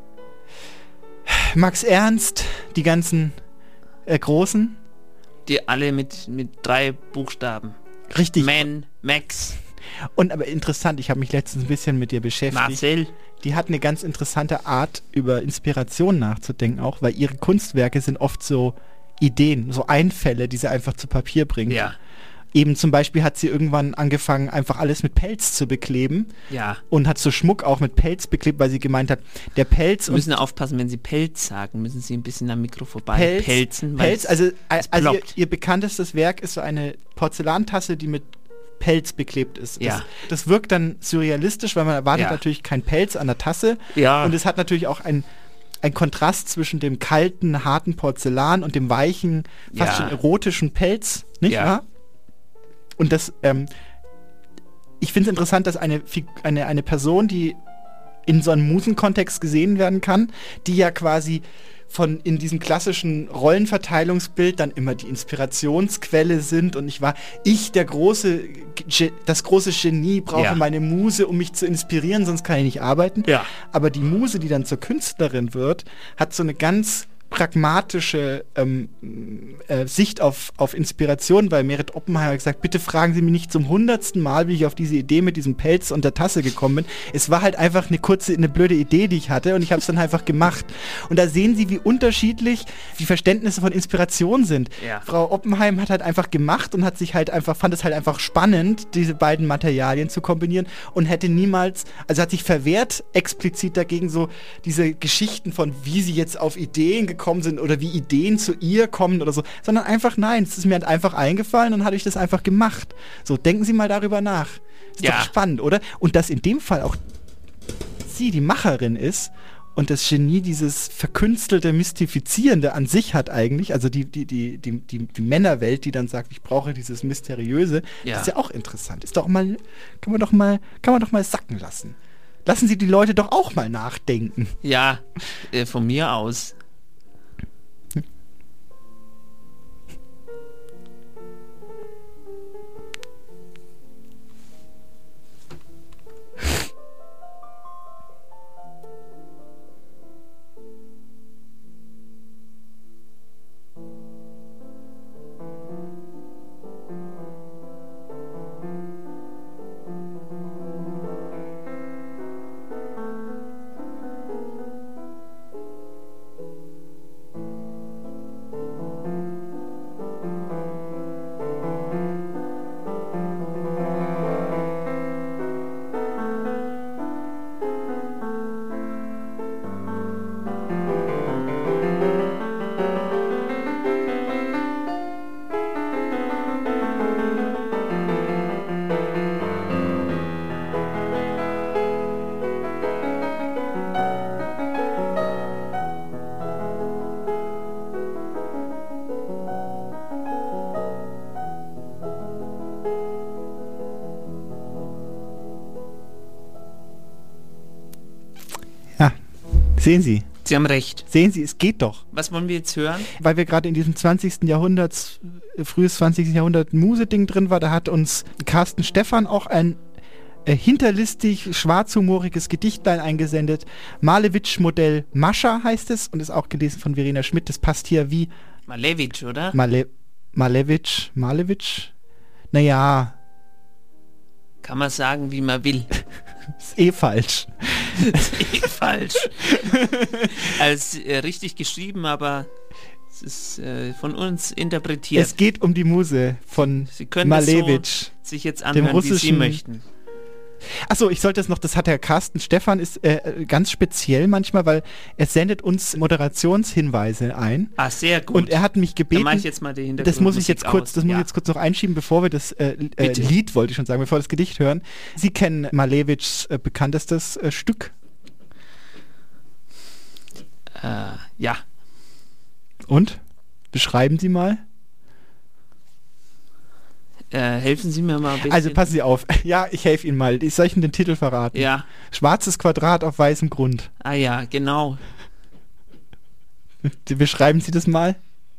Max Ernst, die ganzen äh, Großen. Die alle mit, mit drei Buchstaben. Richtig. Man, Max. Und aber interessant, ich habe mich letztens ein bisschen mit ihr beschäftigt. Marcel. Die hat eine ganz interessante Art, über Inspiration nachzudenken auch, weil ihre Kunstwerke sind oft so Ideen, so Einfälle, die sie einfach zu Papier bringt. Ja. Eben zum Beispiel hat sie irgendwann angefangen, einfach alles mit Pelz zu bekleben. Ja. Und hat so Schmuck auch mit Pelz beklebt, weil sie gemeint hat, der Pelz... Sie müssen aufpassen, wenn Sie Pelz sagen, müssen Sie ein bisschen am Mikro vorbei Pelz, pelzen. weil Pelz, es- also, es also ihr, ploppt. ihr bekanntestes Werk ist so eine Porzellantasse, die mit Pelz beklebt ist. Ja. Das, das wirkt dann surrealistisch, weil man erwartet Ja. natürlich kein Pelz an der Tasse. Ja. Und es hat natürlich auch ein, ein Kontrast zwischen dem kalten, harten Porzellan und dem weichen, fast Ja. schon erotischen Pelz, nicht Ja. wahr? Und das, ähm, ich finde es interessant, dass eine, Fig- eine, eine Person, die in so einem Musenkontext gesehen werden kann, die ja quasi von in diesem klassischen Rollenverteilungsbild dann immer die Inspirationsquelle sind, und ich war, ich, der große, Ge- das große Genie, brauche Ja. meine Muse, um mich zu inspirieren, sonst kann ich nicht arbeiten. Ja. Aber die Muse, die dann zur Künstlerin wird, hat so eine ganz pragmatische ähm, äh, Sicht auf, auf Inspiration, weil Meret Oppenheimer hat gesagt, bitte fragen Sie mich nicht zum hundertsten Mal, wie ich auf diese Idee mit diesem Pelz und der Tasse gekommen bin. Es war halt einfach eine kurze, eine blöde Idee, die ich hatte und ich habe es dann einfach gemacht. Und da sehen Sie, wie unterschiedlich die Verständnisse von Inspiration sind. Ja. Frau Oppenheim hat halt einfach gemacht und hat sich halt einfach, fand es halt einfach spannend, diese beiden Materialien zu kombinieren und hätte niemals, also hat sich verwehrt explizit dagegen, so diese Geschichten von, wie sie jetzt auf Ideen gekommen sind oder wie Ideen zu ihr kommen oder so, sondern einfach nein, es ist mir halt einfach eingefallen und hatte ich das einfach gemacht. So, denken Sie mal darüber nach. Ist ja doch spannend, oder? Und dass in dem Fall auch sie die Macherin ist und das Genie dieses verkünstelte, mystifizierende an sich hat eigentlich, also die, die, die, die, die, die Männerwelt, die dann sagt, ich brauche dieses Mysteriöse, ja. Das ist ja auch interessant. Ist doch mal, kann man doch mal, kann man doch mal sacken lassen. Lassen Sie die Leute doch auch mal nachdenken. Ja, äh, von mir aus. Sehen Sie? Sie haben recht. Sehen Sie, es geht doch. Was wollen wir jetzt hören? Weil wir gerade in diesem zwanzigsten Jahrhundert, frühes zwanzigsten Jahrhundert Muse-Ding drin war, da hat uns Carsten Stephan auch ein äh, hinterlistig, schwarzhumoriges Gedichtlein eingesendet. Malevich-Modell Mascha heißt es und ist auch gelesen von Verena Schmidt. Das passt hier wie... Malevich, oder? Male Malevich, Malevich? Naja... Kann man sagen, wie man will. Ist eh falsch. Ist eh falsch. Also äh, richtig geschrieben, aber es ist äh, von uns interpretiert. Es geht um die Muse von Sie können Malevich. So sich jetzt anhören, wie Sie möchten. Achso, ich sollte es noch, das hat der Carsten Stephan, ist äh, ganz speziell manchmal, weil er sendet uns Moderationshinweise ein. Ah, sehr gut. Und er hat mich gebeten, dann mach ich jetzt mal die das muss ich jetzt kurz, aus. das muss ja. ich jetzt kurz noch einschieben, bevor wir das äh, äh, Lied, wollte ich schon sagen, bevor wir das Gedicht hören. Sie kennen Malevichs äh, bekanntestes äh, Stück? Äh, ja. Und? Beschreiben Sie mal. Äh, helfen Sie mir mal ein bisschen. Also passen Sie auf. Ja, ich helfe Ihnen mal. Ich soll Ihnen den Titel verraten. Ja. Schwarzes Quadrat auf weißem Grund. Ah ja, genau. Beschreiben Sie das mal.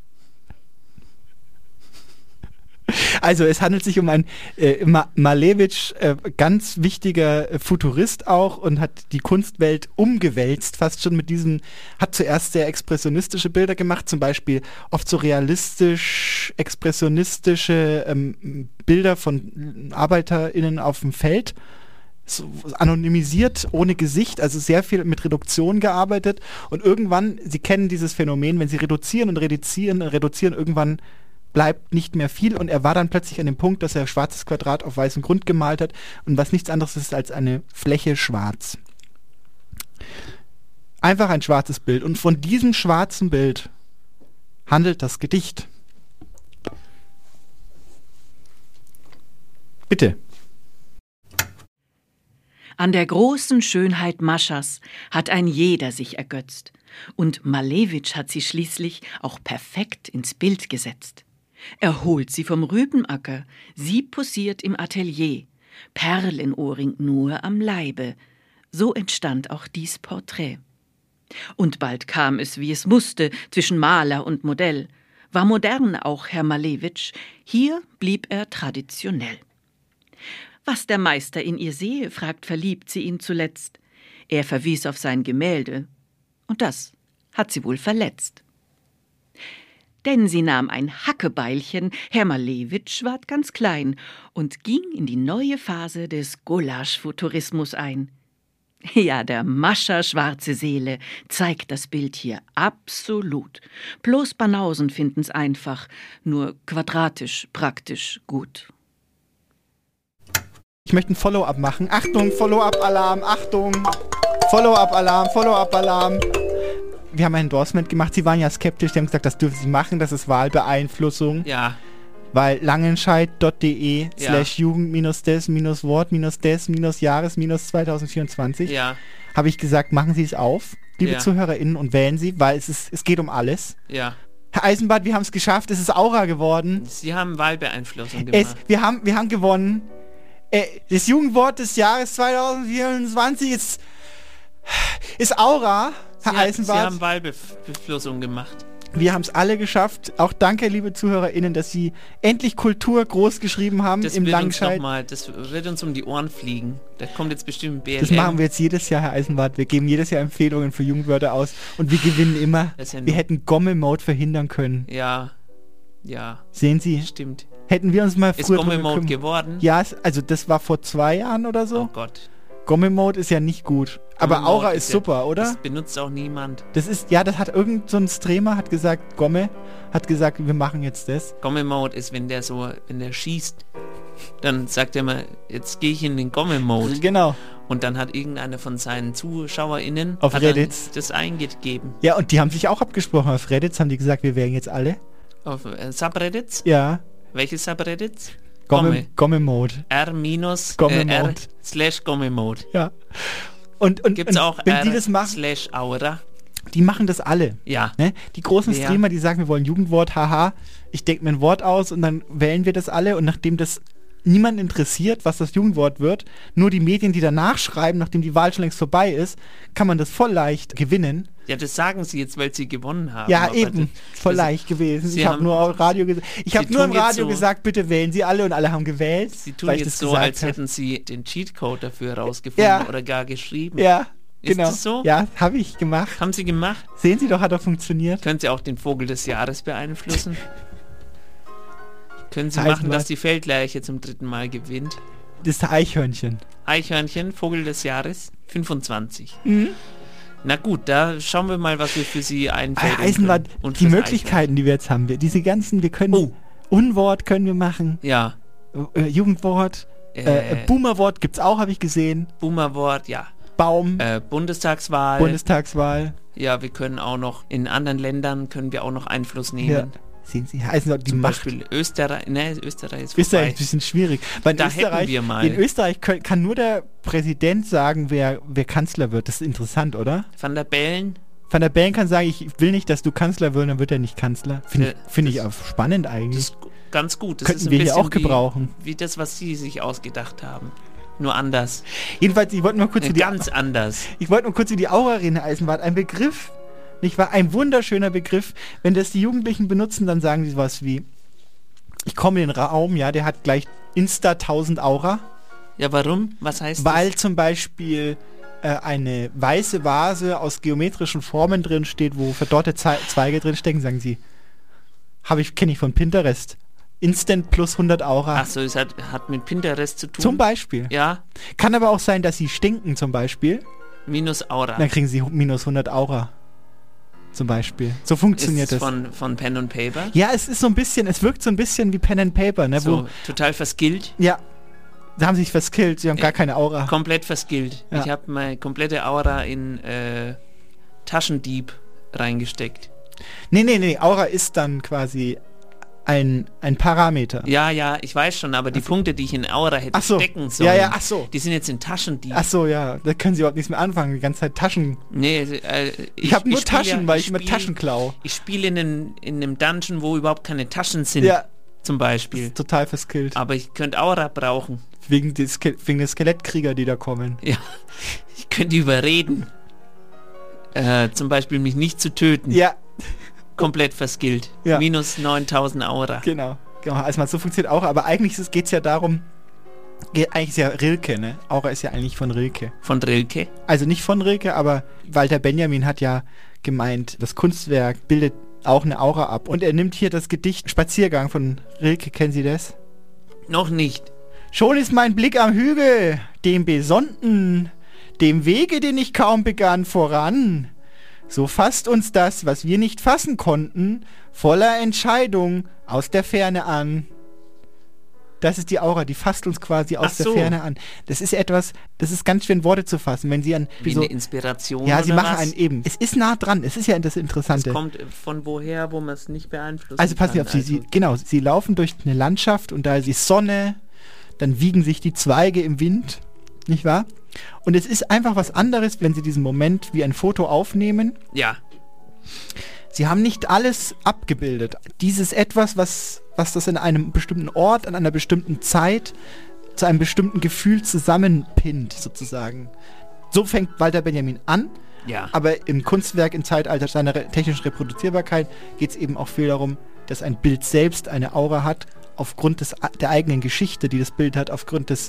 Also es handelt sich um einen äh, Ma Malevich, äh, ganz wichtiger äh, Futurist auch und hat die Kunstwelt umgewälzt, fast schon mit diesem, hat zuerst sehr expressionistische Bilder gemacht, zum Beispiel oft so realistisch, expressionistische ähm, Bilder von ArbeiterInnen auf dem Feld, so anonymisiert, ohne Gesicht, also sehr viel mit Reduktion gearbeitet und irgendwann, Sie kennen dieses Phänomen, wenn Sie reduzieren und reduzieren und reduzieren, irgendwann bleibt nicht mehr viel und er war dann plötzlich an dem Punkt, dass er ein schwarzes Quadrat auf weißem Grund gemalt hat und was nichts anderes ist als eine Fläche schwarz. Einfach ein schwarzes Bild und von diesem schwarzen Bild handelt das Gedicht. Bitte. An der großen Schönheit Maschas hat ein jeder sich ergötzt und Malevich hat sie schließlich auch perfekt ins Bild gesetzt. Er holt sie vom Rübenacker, sie posiert im Atelier, Perlenohrring nur am Leibe. So entstand auch dies Porträt. Und bald kam es, wie es musste, zwischen Maler und Modell. War modern auch Herr Malevich, hier blieb er traditionell. Was der Meister in ihr sehe, fragt verliebt sie ihn zuletzt. Er verwies auf sein Gemälde, und das hat sie wohl verletzt. Denn sie nahm ein Hackebeilchen, Herr Malewitsch ward ganz klein und ging in die neue Phase des Gulasch-Futurismus ein. Ja, der Mascher schwarze Seele zeigt das Bild hier absolut. Bloß Banausen finden's einfach, nur quadratisch praktisch gut. Ich möchte ein Follow-up machen. Achtung, Follow-up-Alarm, Achtung! Follow-up-Alarm, Follow-up-Alarm. Wir haben ein Endorsement gemacht. Sie waren ja skeptisch. Sie haben gesagt, das dürfen Sie machen. Das ist Wahlbeeinflussung. Ja. Weil langenscheid.de Ja. slash Jugend minus des minus Wort minus des minus Jahres minus zweitausendvierundzwanzig Ja. habe ich gesagt, machen Sie es auf, liebe Ja. ZuhörerInnen, und wählen Sie, weil es ist, es geht um alles. Ja. Herr Eisenbart, wir haben es geschafft. Es ist Aura geworden. Sie haben Wahlbeeinflussung Es, gemacht. wir, haben, wir haben gewonnen. Äh, das Jugendwort des Jahres zweitausendvierundzwanzig ist, ist Aura, Herr Sie, Eisenbart. Sie haben Wahlbeeinflussung gemacht. Wir haben es alle geschafft. Auch danke, liebe ZuhörerInnen, dass Sie endlich Kultur groß geschrieben haben Das im wird uns noch Langscheid. mal, das wird uns um die Ohren fliegen. Da kommt jetzt bestimmt ein B L M. Das machen wir jetzt jedes Jahr, Herr Eisenbart. Wir geben jedes Jahr Empfehlungen für Jugendwörter aus und wir gewinnen immer. Das ist ja Wir nur- hätten Gomme-Mode verhindern können. Ja. Ja. Sehen Sie? Stimmt. Hätten wir uns mal Ist früher drum Gomme-Mode gekümmert. geworden? Ja, es, also das war vor zwei Jahren oder so. Oh Gott. Gomme-Mode ist ja nicht gut. Aber Gomme-Mode Aura ist ja- super, oder? Das benutzt auch niemand. Das ist, ja, das hat irgend so ein Streamer hat gesagt, Gomme hat gesagt, wir machen jetzt das. Gomme-Mode ist, wenn der so, wenn der schießt, dann sagt er mal, jetzt gehe ich in den Gomme-Mode. Genau. Und dann hat irgendeiner von seinen ZuschauerInnen Auf hat Reddit. dann das eingegeben. Ja, und die haben sich auch abgesprochen. Auf Reddit haben die gesagt, wir wären jetzt alle. Auf äh, Subreddits? Ja. Welche Subreddits? Gomme, Gomme-Mode. R minus Gomme äh, R Mode. slash Gomme-Mode. Ja. Und, und, Gibt's und auch wenn R die das machen, slash Aura? die machen das alle. Ja. Ne? Die großen Wer? Streamer, die sagen, wir wollen Jugendwort, haha, ich denke mir ein Wort aus und dann wählen wir das alle und nachdem das niemand interessiert, was das Jugendwort wird, nur die Medien, die danach schreiben, nachdem die Wahl schon längst vorbei ist, kann man das voll leicht gewinnen. Ja, das sagen sie jetzt, weil sie gewonnen haben. Ja, aber eben. das- Voll das- leicht gewesen. Sie Ich habe haben- nur auf Radio gesagt. Ich Sie habe nur im tun jetzt Radio so- gesagt, bitte wählen Sie alle und alle haben gewählt. Sie tun weil ich jetzt das so, gesagt als hab. hätten sie den Cheatcode dafür rausgefunden Ja. oder gar geschrieben. Ja, Ist genau. das so? Ja, habe ich gemacht. Haben sie gemacht? Sehen Sie doch, hat doch funktioniert. Können sie auch den Vogel des Jahres beeinflussen? Können sie Heißt machen, dass was? die Feldleiche zum dritten Mal gewinnt? Das ist der Eichhörnchen. Eichhörnchen, Vogel des Jahres, fünfundzwanzig. Mhm. Na gut, da schauen wir mal, was wir für sie einfällen Ah, Eisenbart, können. Und die fürs Möglichkeiten, die wir jetzt haben, wir, diese ganzen, wir können Oh. Unwort können wir machen, Ja, äh, Jugendwort, äh, Äh. Boomerwort gibt's auch, habe ich gesehen. Boomerwort, ja. Baum, Äh, Bundestagswahl. Bundestagswahl. Ja, wir können auch noch, in anderen Ländern können wir auch noch Einfluss nehmen. Ja. Sehen Sie, Herr Eisenbart, die Zum Macht. Beispiel Österreich, ne, Österreich ist Österreich vorbei. ist ein bisschen schwierig. Weil in Da Österreich, hätten wir mal. in Österreich können, kann nur der Präsident sagen, wer, wer Kanzler wird. Das ist interessant, oder? Van der Bellen, Van der Bellen kann sagen, ich will nicht, dass du Kanzler wirst, dann wird er nicht Kanzler. Finde Äh, ich, find ich das- auch spannend eigentlich. das ist ganz gut. Das Könnten ist ein wir hier bisschen auch gebrauchen. Wie, wie das, was sie sich ausgedacht haben. Nur anders. Jedenfalls, ich wollte mal kurz Äh, über die, ganz anders. ich wollte mal kurz über die Aura reden, Herr Eisenbart. Ein Begriff, nicht wahr? Ein wunderschöner Begriff. Wenn das die Jugendlichen benutzen, dann sagen die sowas wie, ich komme in den Raum, ja, der hat gleich Insta tausend Aura. Ja, warum? Was heißt Weil zum Beispiel äh, eine weiße Vase aus geometrischen Formen drin steht, wo verdorrte Zei- Zweige drin stecken, sagen sie. Habe ich, kenne ich von Pinterest. Instant plus hundert Aura. das? Achso, es hat, hat mit Pinterest zu tun. Zum Beispiel. Ja, Kann aber auch sein, dass sie stinken zum Beispiel. minus Aura. Dann kriegen sie hu- minus hundert Aura. Zum Beispiel. So funktioniert ist das. von, von Pen und Paper. Ja, es ist so ein bisschen, es wirkt so ein bisschen wie Pen and Paper, ne? So, Wo, total verskillt. ja. Da haben sie sich verskillt, sie haben Ja. gar keine Aura. Komplett verskillt. Ja. Ich habe meine komplette Aura in äh, Taschendieb reingesteckt. Nee, nee, nee, Aura ist dann quasi ein, ein Parameter. Ja, ja, ich weiß schon, aber die Punkte, die ich in Aura hätte Ach so. stecken sollen, Ja, ja, ach so. die sind jetzt in Taschendieb. Ach so, ja, da können sie überhaupt nichts mehr anfangen, die ganze Zeit Taschen. Nee, äh, ich, Ich, habe nur spiel Taschen, ja, weil ich immer spiel- Taschen klau. Ich spiele in, einem- in einem Dungeon, wo überhaupt keine Taschen sind, Ja, zum das Beispiel. ist total verskillt. Aber ich könnte Aura brauchen. Wegen, des Ske wegen der Skelettkrieger, die da kommen. Ja, ich könnte überreden. Äh, zum Beispiel mich nicht zu töten. Ja, Komplett verskillt. Ja. Minus neuntausend Aura. genau. genau. Also man, so funktioniert Aura, aber eigentlich geht es ja darum, geht, eigentlich ist ja Rilke, ne? Aura ist ja eigentlich von Rilke. Von Rilke. Also nicht von Rilke, aber Walter Benjamin hat ja gemeint, das Kunstwerk bildet auch eine Aura ab. Und er nimmt hier das Gedicht Spaziergang von Rilke. Kennen Sie das? Noch nicht. Schon ist mein Blick am Hügel, dem Besonnten, dem Wege, den ich kaum begann, voran. So fasst uns das, was wir nicht fassen konnten, voller Entscheidung aus der Ferne an. Das ist die Aura, die fasst uns quasi aus Ach so. der Ferne an. Das ist etwas, das ist ganz schwer in Worte zu fassen. Wenn Sie an Wie so, eine Inspiration ja, Sie oder machen was? einen eben. Es ist nah dran. Es ist ja das Das Interessante. kommt von woher, wo man es nicht beeinflussen Also passen Sie kann. auf, Sie, Sie, genau, Sie laufen durch eine Landschaft und da ist die Sonne, dann wiegen sich die Zweige im Wind, nicht wahr? Und es ist einfach was anderes, wenn Sie diesen Moment wie ein Foto aufnehmen. Ja. Sie haben nicht alles abgebildet. Dieses etwas, was, was das in einem bestimmten Ort, an einer bestimmten Zeit, zu einem bestimmten Gefühl zusammenpinnt, sozusagen. So fängt Walter Benjamin an. Ja. Aber im Kunstwerk im Zeitalter seiner re- technischen Reproduzierbarkeit geht es eben auch viel darum, dass ein Bild selbst eine Aura hat, aufgrund des, der eigenen Geschichte, die das Bild hat, aufgrund des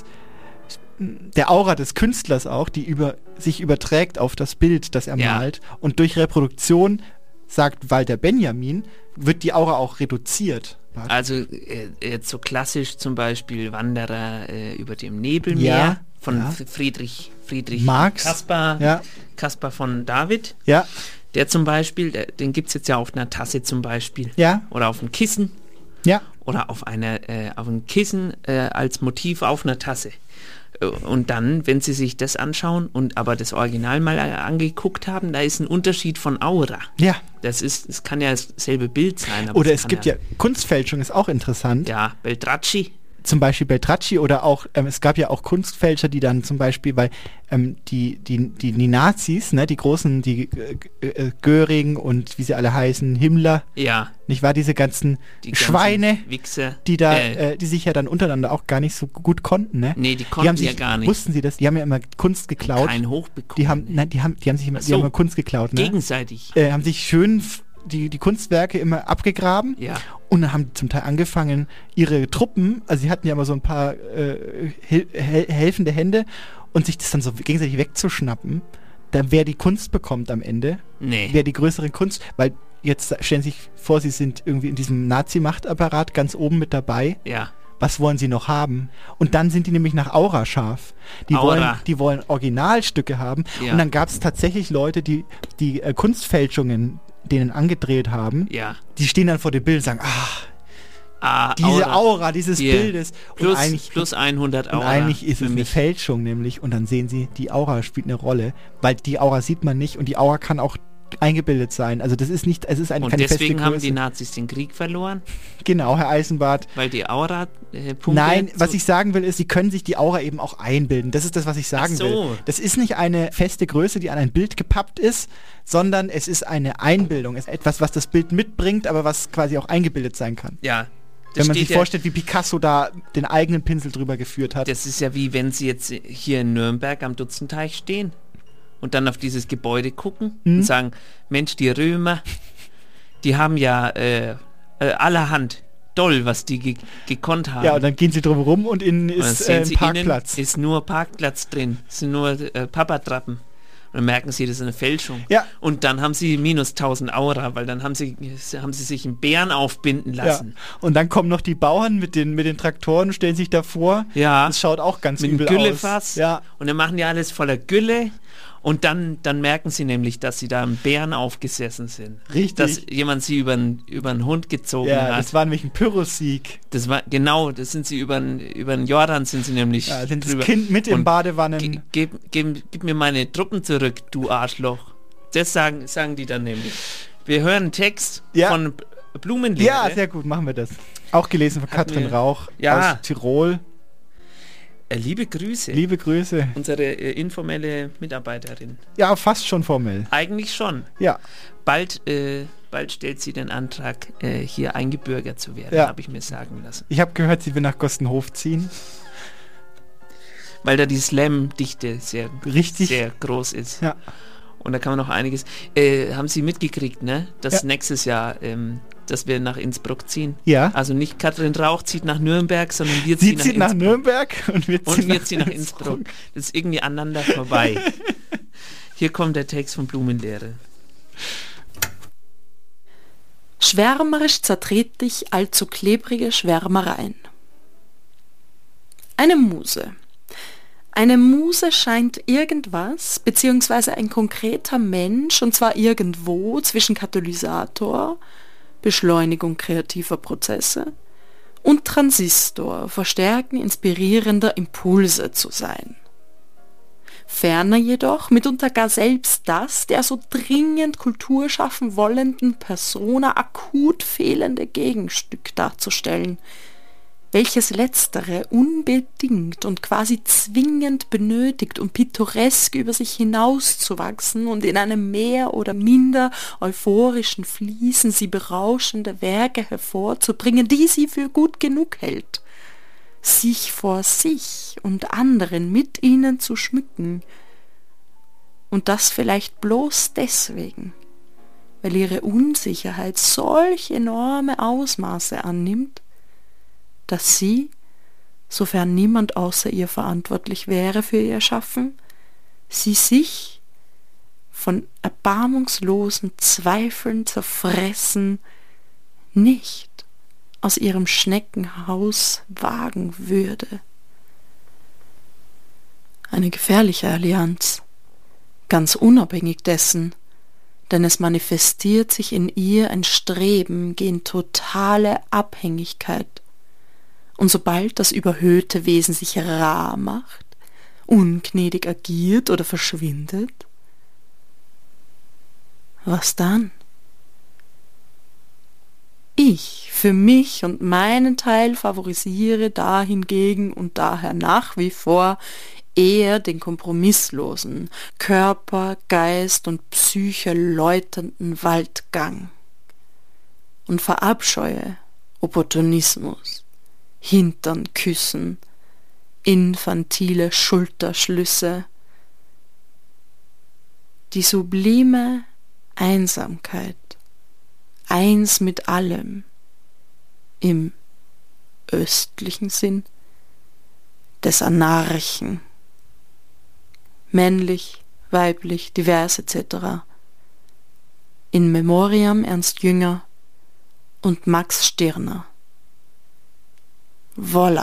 der Aura des Künstlers auch, die über, sich überträgt auf das Bild, das er Ja. malt. Und durch Reproduktion, sagt Walter Benjamin, wird die Aura auch reduziert. Also äh, jetzt so klassisch zum Beispiel Wanderer äh, über dem Nebelmeer Ja, von ja. F- Friedrich Friedrich Marx, Caspar, ja. Caspar von David. Ja. Der zum Beispiel, der, den gibt es jetzt ja auf einer Tasse zum Beispiel. Ja. Oder auf einem Kissen. Ja. Oder auf einer, äh, auf einem Kissen äh, als Motiv auf einer Tasse. Äh, Und dann, wenn Sie sich das anschauen und aber das Original mal äh, angeguckt haben, da ist ein Unterschied von Aura. Ja. Das ist, es kann ja dasselbe Bild sein. Aber Oder es es kann gibt ja, Kunstfälschung ist auch interessant. Ja, Beltracci. Zum Beispiel Beltracci oder auch, ähm, es gab ja auch Kunstfälscher, die dann zum Beispiel, weil ähm, die, die, die, die Nazis, ne, die großen, die äh, äh, Göring und wie sie alle heißen, Himmler, Ja. nicht wahr, diese ganzen Die ganzen Schweine, Wichser. die da, Äh. äh, die sich ja dann untereinander auch gar nicht so gut konnten, ne? Nee, die konnten haben ja sich, gar nicht. Wussten Sie das? Die haben ja immer Kunst geklaut. Kein Hoch bekommen. Die haben, nein, die haben, die haben sich immer, Ach die haben so. immer Kunst geklaut, ne? Gegenseitig. Äh, haben sich schön f- die, die Kunstwerke immer abgegraben. Ja. Und dann haben die zum Teil angefangen, ihre Truppen, also sie hatten ja immer so ein paar äh, hel hel helfende Hände und sich das dann so gegenseitig wegzuschnappen, dann wer die Kunst bekommt am Ende, Nee. wer die größere Kunst, weil jetzt stellen Sie sich vor, Sie sind irgendwie in diesem Nazi-Machtapparat ganz oben mit dabei. Ja. Was wollen Sie noch haben? Und dann sind die nämlich nach Aura scharf. Die, Aura. Wollen, die wollen Originalstücke haben. Ja. Und dann gab es tatsächlich Leute, die die äh, Kunstfälschungen denen angedreht haben. Ja. Die stehen dann vor dem Bild und sagen, ach, Ah, diese Aura, dieses Hier. Bildes. Plus, und eigentlich, plus hundert Aura. und eigentlich ist für es eine mich. Fälschung nämlich. Und dann sehen Sie, die Aura spielt eine Rolle. Weil die Aura sieht man nicht und die Aura kann auch eingebildet sein. Also das ist nicht, es ist eine Und keine deswegen feste haben Größe. die Nazis den Krieg verloren, Genau, Herr Eisenbart. weil die Aura äh, Punkte Nein, was so- ich sagen will, ist, Sie können sich die Aura eben auch einbilden. Das ist das, was ich sagen Ach so. will. Das ist nicht eine feste Größe, die an ein Bild gepappt ist, sondern es ist eine Einbildung. Es ist etwas, was das Bild mitbringt, aber was quasi auch eingebildet sein kann. Ja. Wenn man steht sich ja- vorstellt, wie Picasso da den eigenen Pinsel drüber geführt hat. Das ist ja wie wenn Sie jetzt hier in Nürnberg am Dutzenteich stehen und dann auf dieses Gebäude gucken Mhm. und sagen, Mensch, die Römer, die haben ja äh, äh, allerhand toll, was die ge gekonnt haben. Ja, und dann gehen Sie drum rum und innen Und dann ist sehen äh, ein Sie, Parkplatz. innen ist nur Parkplatz drin, es sind nur äh, Papatrappen. Und dann merken Sie, das ist eine Fälschung. Ja. Und dann haben Sie minus tausend Aura, weil dann haben Sie, haben Sie sich einen Bären aufbinden Ja. lassen. Und dann kommen noch die Bauern mit den, mit den Traktoren, stellen sich davor. Ja. Das schaut auch ganz Mit einem übel Güllefass. aus. Ja. Und dann machen die alles voller Gülle. Und dann, dann merken sie nämlich, dass sie da einem Bären aufgesessen sind. Richtig. Dass jemand sie über einen Hund gezogen Ja, hat. das war nämlich ein Pyrrhussieg. Das war, genau, das sind sie über den Jordan sind sie nämlich Ja, sind das drüber. Kind mit im Und Badewannen. ge- Gib, gib, gib mir meine Truppen zurück, du Arschloch. Das sagen, sagen die dann nämlich. Wir hören einen Text Ja. von B- Blumenlehre. Ja, sehr gut, machen wir das. Auch gelesen von Hat Katrin mir- Rauch Ja. aus Tirol. Äh, liebe Grüße. Liebe Grüße. Unsere äh, informelle Mitarbeiterin. Ja, fast schon formell. Eigentlich schon. Ja. Bald, äh, bald stellt sie den Antrag, äh, hier eingebürgert zu werden, Ja. habe ich mir sagen lassen. Ich habe gehört, sie will nach Gostenhof ziehen. Weil da die Slam-Dichte sehr, Richtig. sehr groß ist. Ja. Und da kann man noch einiges. Äh, haben Sie mitgekriegt, ne? Dass Ja. nächstes Jahr, ähm, dass wir nach Innsbruck ziehen? Ja. Also nicht Katrin Rauch zieht nach Nürnberg, sondern wir Sie ziehen nach zieht nach Innsbruck. Nürnberg und wir ziehen Und wir nach ziehen nach Innsbruck. Das ist irgendwie aneinander vorbei. Hier kommt der Text von Blumenlehre. Schwärmerisch zertrete ich allzu klebrige Schwärmereien. Eine Muse. Eine Muse scheint irgendwas, beziehungsweise ein konkreter Mensch, und zwar irgendwo zwischen Katalysator, Beschleunigung kreativer Prozesse, und Transistor, Verstärken inspirierender Impulse zu sein. Ferner jedoch mitunter gar selbst das der so dringend Kultur schaffen wollenden Persona akut fehlende Gegenstück darzustellen, welches letztere unbedingt und quasi zwingend benötigt, um pittoresk über sich hinauszuwachsen und in einem mehr oder minder euphorischen Fließen sie berauschende Werke hervorzubringen, die sie für gut genug hält, sich vor sich und anderen mit ihnen zu schmücken, und das vielleicht bloß deswegen, weil ihre Unsicherheit solch enorme Ausmaße annimmt, dass sie, sofern niemand außer ihr verantwortlich wäre für ihr Schaffen, sie sich von erbarmungslosen Zweifeln zerfressen nicht aus ihrem Schneckenhaus wagen würde. Eine gefährliche Allianz, ganz unabhängig dessen, denn es manifestiert sich in ihr ein Streben gegen totale Abhängigkeit. Und sobald das überhöhte Wesen sich rar macht, ungnädig agiert oder verschwindet, was dann? Ich für mich und meinen Teil favorisiere dahingegen und daher nach wie vor eher den kompromisslosen, Körper, Geist und Psyche läuternden Waldgang und verabscheue Opportunismus, Hintern küssen, infantile Schulterschlüsse, die sublime Einsamkeit, eins mit allem, im östlichen Sinn des Anarchen, männlich, weiblich, divers et cetera. In Memoriam Ernst Jünger und Max Stirner. Voila.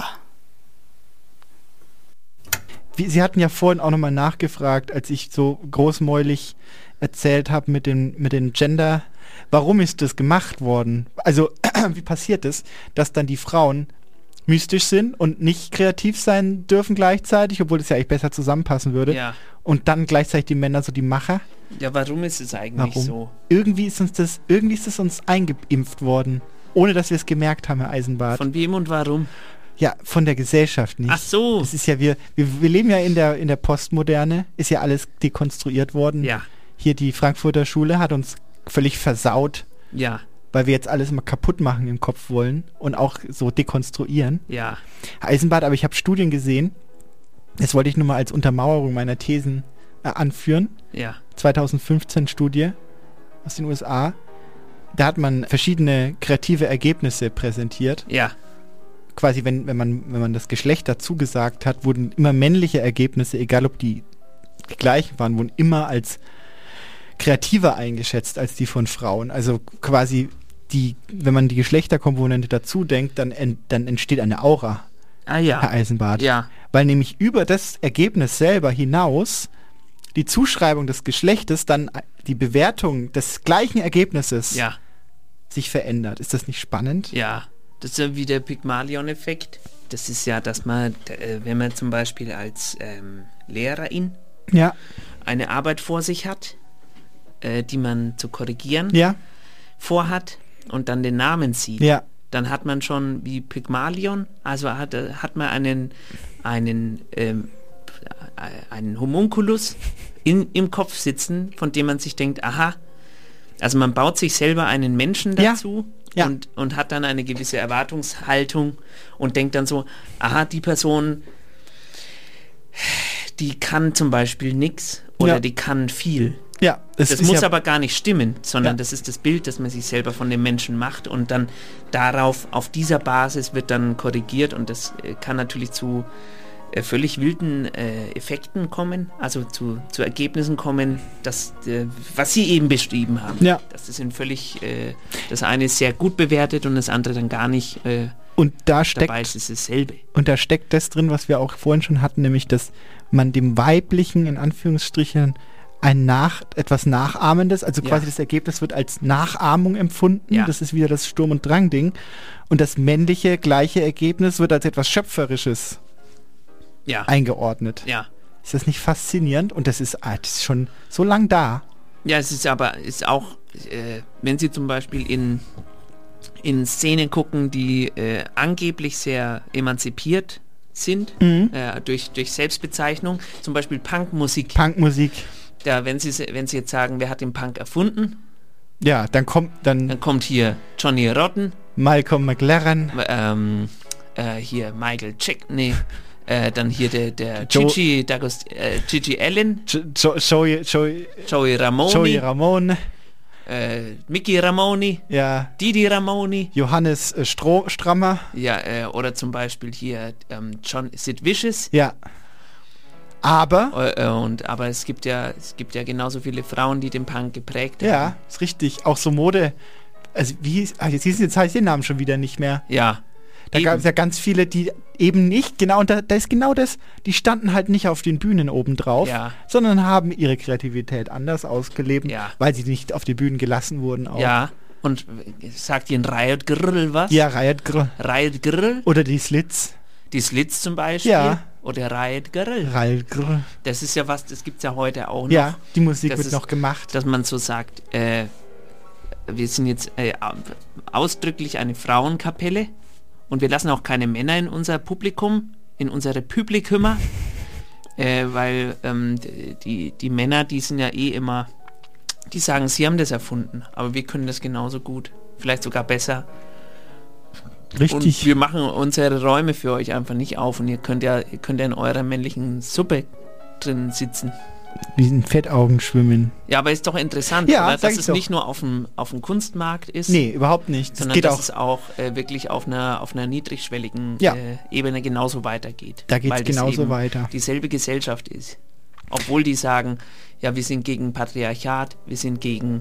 Wie, Sie hatten ja vorhin auch nochmal nachgefragt, als ich so großmäulig erzählt habe mit den, mit den Gender, warum ist das gemacht worden? Also, wie passiert es, dass dann die Frauen mystisch sind und nicht kreativ sein dürfen gleichzeitig, obwohl das ja eigentlich besser zusammenpassen würde. Ja. Und dann gleichzeitig die Männer so die Macher. Ja, warum ist es eigentlich warum? so? Irgendwie ist uns das, irgendwie ist es uns eingeimpft worden, ohne dass wir es gemerkt haben, Herr Eisenbart. Von wem und warum? Ja, von der Gesellschaft nicht. Ach so. Das ist ja, wir, wir, wir leben ja in der, in der Postmoderne, ist ja alles dekonstruiert worden. Ja. Hier die Frankfurter Schule hat uns völlig versaut. Ja. Weil wir jetzt alles mal kaputt machen im Kopf wollen und auch so dekonstruieren. Ja. Herr Eisenbart, aber ich habe Studien gesehen, das wollte ich nur mal als Untermauerung meiner Thesen äh, anführen. Ja. zwanzig fünfzehn Studie aus den U S A. Da hat man verschiedene kreative Ergebnisse präsentiert. Ja. Quasi, wenn, wenn, man, wenn man das Geschlecht dazu gesagt hat, wurden immer männliche Ergebnisse, egal ob die gleich waren, wurden immer als kreativer eingeschätzt als die von Frauen. Also quasi, die, wenn man die Geschlechterkomponente dazu denkt, dann, en, dann entsteht eine Aura, ah, ja. Herr Eisenbart. Ja. Weil nämlich über das Ergebnis selber hinaus die Zuschreibung des Geschlechtes dann die Bewertung des gleichen Ergebnisses ja. sich verändert. Ist das nicht spannend? Ja, das ist ja wie der Pygmalion-Effekt. Das ist ja, dass man, äh, wenn man zum Beispiel als ähm, Lehrerin ja. eine Arbeit vor sich hat, äh, die man zu korrigieren ja. vorhat und dann den Namen sieht, ja. dann hat man schon wie Pygmalion, also hat, hat man einen, einen, ähm, einen Homunculus in, im Kopf sitzen, von dem man sich denkt, aha, also man baut sich selber einen Menschen dazu ja. Ja. Und, und hat dann eine gewisse Erwartungshaltung und denkt dann so, aha, die Person, die kann zum Beispiel nichts oder ja. die kann viel. Ja, das, das muss ja aber gar nicht stimmen, sondern ja. das ist das Bild, das man sich selber von dem Menschen macht und dann darauf, auf dieser Basis wird dann korrigiert und das kann natürlich zu äh, völlig wilden äh, Effekten kommen, also zu, zu Ergebnissen kommen, dass, äh, was Sie eben beschrieben haben. Ja. Das sind völlig, äh, das eine ist sehr gut bewertet und das andere dann gar nicht. Äh, und da steckt, dabei ist es dasselbe. Und da steckt das drin, was wir auch vorhin schon hatten, nämlich, dass man dem Weiblichen, in Anführungsstrichen, ein Nach, etwas Nachahmendes, also quasi ja. das Ergebnis wird als Nachahmung empfunden, ja. das ist wieder das Sturm- und Drang-Ding, und das männliche, gleiche Ergebnis wird als etwas Schöpferisches ja. eingeordnet. Ja. Ist das nicht faszinierend? Und das ist, ah, das ist schon so lang da. Ja, es ist aber, ist auch, äh, wenn Sie zum Beispiel in, in Szenen gucken, die äh, angeblich sehr emanzipiert sind, mhm. äh, durch, durch Selbstbezeichnung, zum Beispiel Punkmusik. Punkmusik. Ja, wenn Sie, wenn Sie jetzt sagen, wer hat den Punk erfunden? Ja, dann kommt dann, dann kommt hier Johnny Rotten, Malcolm McLaren, ähm, äh, hier Michael Jack, nee, äh, dann hier der, der Gigi, D'Agostino, äh, Gigi Allen, jo, jo, Joey, Joey, Joey Ramone, Joey Ramone, äh, Mickey Ramone, ja, Didi Ramone, Johannes äh, Stro Strammer, ja, äh, oder zum Beispiel hier ähm, John Sid Vicious, ja. Aber äh, und aber es gibt ja es gibt ja genauso viele Frauen, die den Punk geprägt haben. Ja, ist richtig. Auch so Mode. Also wie ach, jetzt jetzt heißt den Namen schon wieder nicht mehr. Ja. Da gab es ja ganz viele, die eben nicht, genau, und da, da ist genau das, die standen halt nicht auf den Bühnen oben drauf, ja. sondern haben ihre Kreativität anders ausgelebt, ja. weil sie nicht auf die Bühnen gelassen wurden auch. Ja. Und sagt Ihnen Riot Grrrl was? Ja, Riot Grrrl. Riot Grrrl. Oder die Slits. Die Slits zum Beispiel. Ja. Oder Riot Grrrl. Riot Grrrl. Das ist ja was, das gibt es ja heute auch noch. Ja, die Musik das wird ist, noch gemacht. Dass man so sagt, äh, wir sind jetzt äh, ausdrücklich eine Frauenkapelle und wir lassen auch keine Männer in unser Publikum, in unsere Publikummer, äh, weil ähm, die, die Männer, die sind ja eh immer, die sagen, sie haben das erfunden, aber wir können das genauso gut, vielleicht sogar besser. Richtig. Und wir machen unsere Räume für euch einfach nicht auf und ihr könnt ja, ihr könnt ja in eurer männlichen Suppe drin sitzen. Wie in Fettaugen schwimmen. Ja, aber ist doch interessant, ja, oder? Dass es doch. nicht nur auf dem, auf dem Kunstmarkt ist. Nee, überhaupt nicht. Das sondern geht dass auch. es auch äh, wirklich auf einer, auf einer niedrigschwelligen ja. äh, Ebene genauso weitergeht. Da geht es genauso weiter. Dieselbe Gesellschaft ist. Obwohl die sagen, ja, wir sind gegen Patriarchat, wir sind gegen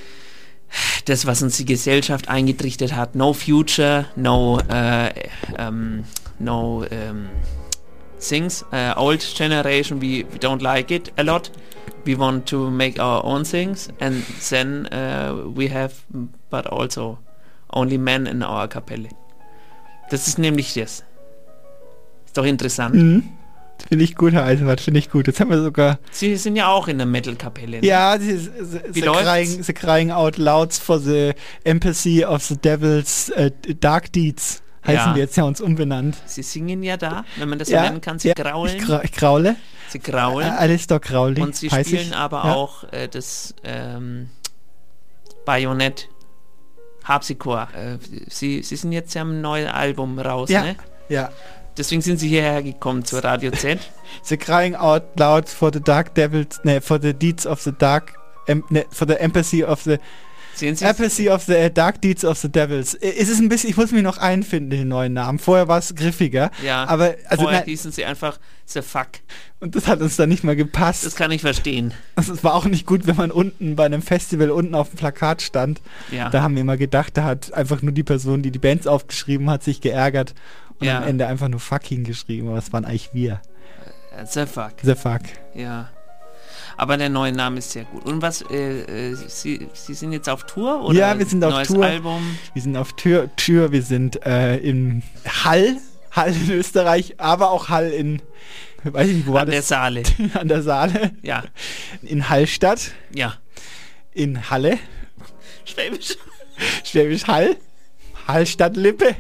das, was uns die Gesellschaft eingetrichtert hat. No future, no äh, ähm, no ähm, things. Uh, old generation, we, we don't like it a lot. We want to make our own things, and then uh, we have, but also only men in our Kapelle. Das ist nämlich das. Ist doch interessant. Mhm. Finde ich gut, Herr Eisenbart, finde ich gut. Jetzt haben wir sogar... Sie sind ja auch in der Metal-Kapelle. Ne? Ja, sie, sie, Wie sie, crying, sie crying out loud for the empathy of the devil's uh, dark deeds. Heißen ja. wir jetzt ja uns umbenannt. Sie singen ja da, wenn man das ja, so nennen kann, sie ja, graulen. Ich, gra ich graule. Sie graulen. Äh, alles doch graulig. Und sie heiß spielen ich. aber ja. auch äh, das ähm, Bajonett Harpsichord. Äh, sie, sie sind jetzt ja ein neues Album raus, ja. ne? Ja. Deswegen sind sie hierher gekommen zur Radio Z. Sie crying out loud for the dark devils, ne, for the deeds of the dark, em, ne, for the empathy of the Empathy of the uh, Dark Deeds of the Devils. Es ist ein bisschen, ich muss mich noch einfinden, den neuen Namen. Vorher war es griffiger. Ja, aber also vorher nein, hießen sie einfach The Fuck. Und das hat uns dann nicht mal gepasst. Das kann ich verstehen. Also es war auch nicht gut, wenn man unten bei einem Festival unten auf dem Plakat stand. Ja. Da haben wir immer gedacht, da hat einfach nur die Person, die die Bands aufgeschrieben hat, sich geärgert und ja. am Ende einfach nur Fucking geschrieben. Aber es waren eigentlich wir. The Fuck. The Fuck. Ja. Aber der neue Name ist sehr gut. Und was, äh, äh, Sie, Sie sind jetzt auf Tour? Oder ja, wir sind auf neues Tour. Album? Wir sind auf Tür, Tür wir sind äh, in Hall, Hall in Österreich, aber auch Hall in, weiß ich nicht, wo war das? An der Saale. An der Saale. Ja. In Hallstatt. Ja. In Halle. Schwäbisch. Schwäbisch Hall. Hallstatt-Lippe.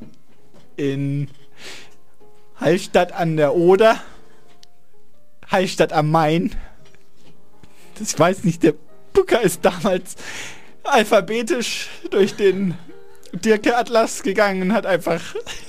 In Hallstatt an der Oder. Hallstatt am Main. Das, ich weiß nicht, der Booker ist damals alphabetisch durch den Dirke-Atlas gegangen und hat einfach...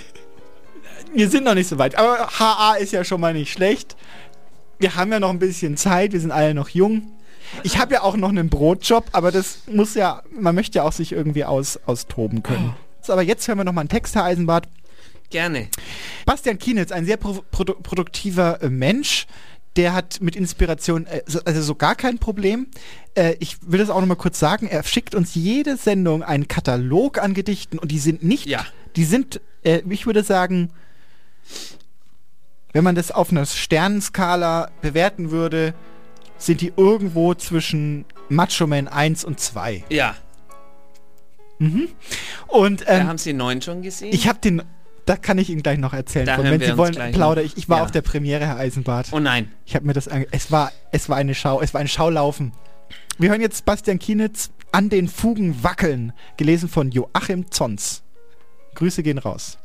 Wir sind noch nicht so weit, aber H A ist ja schon mal nicht schlecht. Wir haben ja noch ein bisschen Zeit, wir sind alle noch jung. Ich habe ja auch noch einen Brotjob, aber das muss ja, man möchte ja auch sich irgendwie aus, austoben können. So, aber jetzt hören wir noch mal einen Text, Herr Eisenbart. Gerne. Bastian Kienitz, ein sehr pro- produ- produktiver äh, Mensch, der hat mit Inspiration äh, so, also so gar kein Problem. Äh, ich will das auch nochmal kurz sagen, er schickt uns jede Sendung einen Katalog an Gedichten und die sind nicht, ja. die sind, äh, ich würde sagen, wenn man das auf einer Sternenskala bewerten würde, sind die irgendwo zwischen Macho Man eins und zwei. Ja. Mhm. Und, ähm, da haben Sie den neuen schon gesehen? Ich habe den, da kann ich Ihnen gleich noch erzählen. Da von. hören Wenn wir Sie uns wollen, gleich plaudere noch. ich. Ich war Ja. auf der Premiere, Herr Eisenbart. Oh nein. Ich habe mir das ange es war, es war eine Schau, es war ein Schaulaufen. Wir hören jetzt Bastian Kienitz, An den Fugen wackeln, gelesen von Joachim Zons. Grüße gehen raus.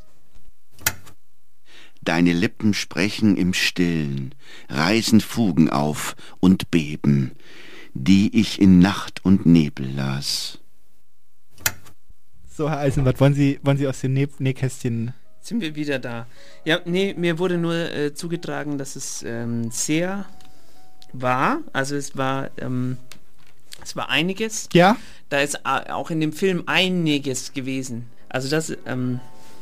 Deine Lippen sprechen im Stillen, reißen Fugen auf und beben, die ich in Nacht und Nebel las. So, Herr Eisenbart, wollen Sie, wollen Sie aus dem Nä- Nähkästchen... Sind wir wieder da? Ja, nee, mir wurde nur äh, zugetragen, dass es ähm, sehr war. Also es war, ähm, es war einiges. Ja? Da ist äh, auch in dem Film einiges gewesen. Also das, ähm,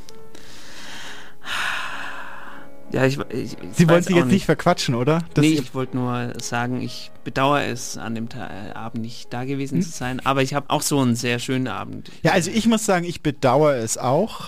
ja, ich, ich, ich Sie wollen weiß sich auch jetzt nicht verquatschen, oder? Das nee, ist- ich wollte nur sagen, ich bedauere es, an dem Ta äh, Abend nicht da gewesen Hm? zu sein. Aber ich habe auch so einen sehr schönen Abend. Ja, also ich muss sagen, ich bedauere es auch.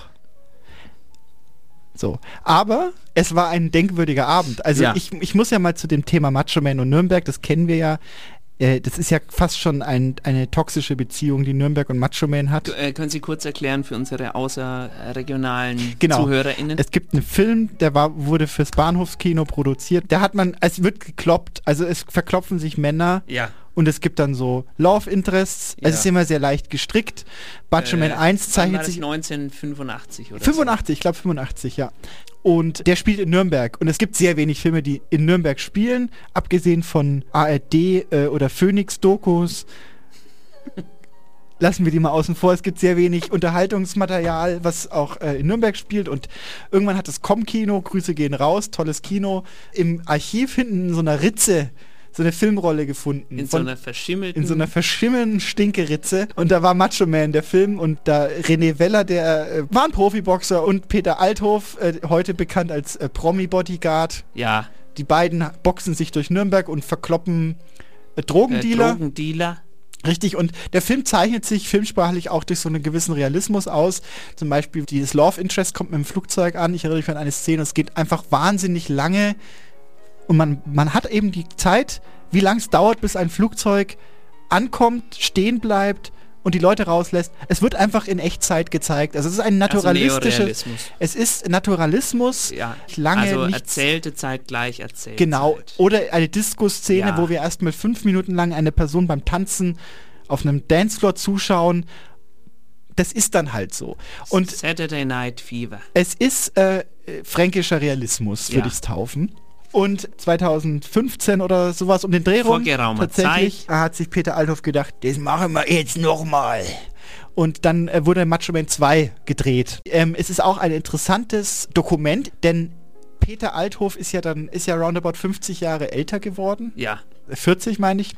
So, aber es war ein denkwürdiger Abend. Also Ja. ich, ich muss ja mal zu dem Thema Macho Man und Nürnberg, das kennen wir ja. Äh, das ist ja fast schon ein, eine toxische Beziehung, die Nürnberg und Macho Man hat. Äh, können Sie kurz erklären für unsere außerregionalen Genau. ZuhörerInnen? Es gibt einen Film, der war, wurde fürs Bahnhofskino produziert. Da hat man, es wird gekloppt, also es verklopfen sich Männer. Ja. Und es gibt dann so Love Interests. Ja. Es ist immer sehr leicht gestrickt. Macho Man eins wann war zeichnet das, sich... neunzehnhundertfünfundachtzig oder fünfundachtzig, ich glaube fünfundachtzig, ja. Und der spielt in Nürnberg. Und es gibt sehr wenig Filme, die in Nürnberg spielen, abgesehen von A R D äh, oder Phoenix-Dokus. Lassen wir die mal außen vor. Es gibt sehr wenig Unterhaltungsmaterial, was auch äh, in Nürnberg spielt. Und irgendwann hat das Com-Kino, Grüße gehen raus, tolles Kino, im Archiv hinten in so einer Ritze so eine Filmrolle gefunden. In von, so einer verschimmelten... in so einer verschimmelnden Stinkeritze. Und da war Macho Man, der Film, und da René Weller, der äh, war ein Profiboxer, und Peter Althoff, äh, heute bekannt als äh, Promi-Bodyguard. Ja. Die beiden boxen sich durch Nürnberg und verkloppen äh, Drogendealer. Äh, Drogendealer. Richtig, und der Film zeichnet sich filmsprachlich auch durch so einen gewissen Realismus aus. Zum Beispiel dieses Love Interest kommt mit dem Flugzeug an. Ich erinnere mich an eine Szene, es geht einfach wahnsinnig lange. Und man, man hat eben die Zeit, wie lange es dauert, bis ein Flugzeug ankommt, stehen bleibt und die Leute rauslässt. Es wird einfach in Echtzeit gezeigt. Also es ist ein naturalistisches... Also es ist Naturalismus. Ja, lange also nichts, erzählte Zeit gleich erzählt. genau. Oder eine Disco-Szene, Ja. wo wir erstmal fünf Minuten lang eine Person beim Tanzen auf einem Dancefloor zuschauen. Das ist dann halt so. Und Saturday Night Fever. es ist äh, fränkischer Realismus, würde Ja. ich es taufen. Und zweitausendfünfzehn oder sowas um den Dreh rum, Vor geraumer tatsächlich, Zeit. hat sich Peter Althoff gedacht, das machen wir jetzt nochmal. Und dann äh, wurde Macho Man zwei gedreht. Ähm, es ist auch ein interessantes Dokument, denn Peter Althoff ist ja dann, ist ja roundabout fünfzig Jahre älter geworden. Ja. vierzig meine ich.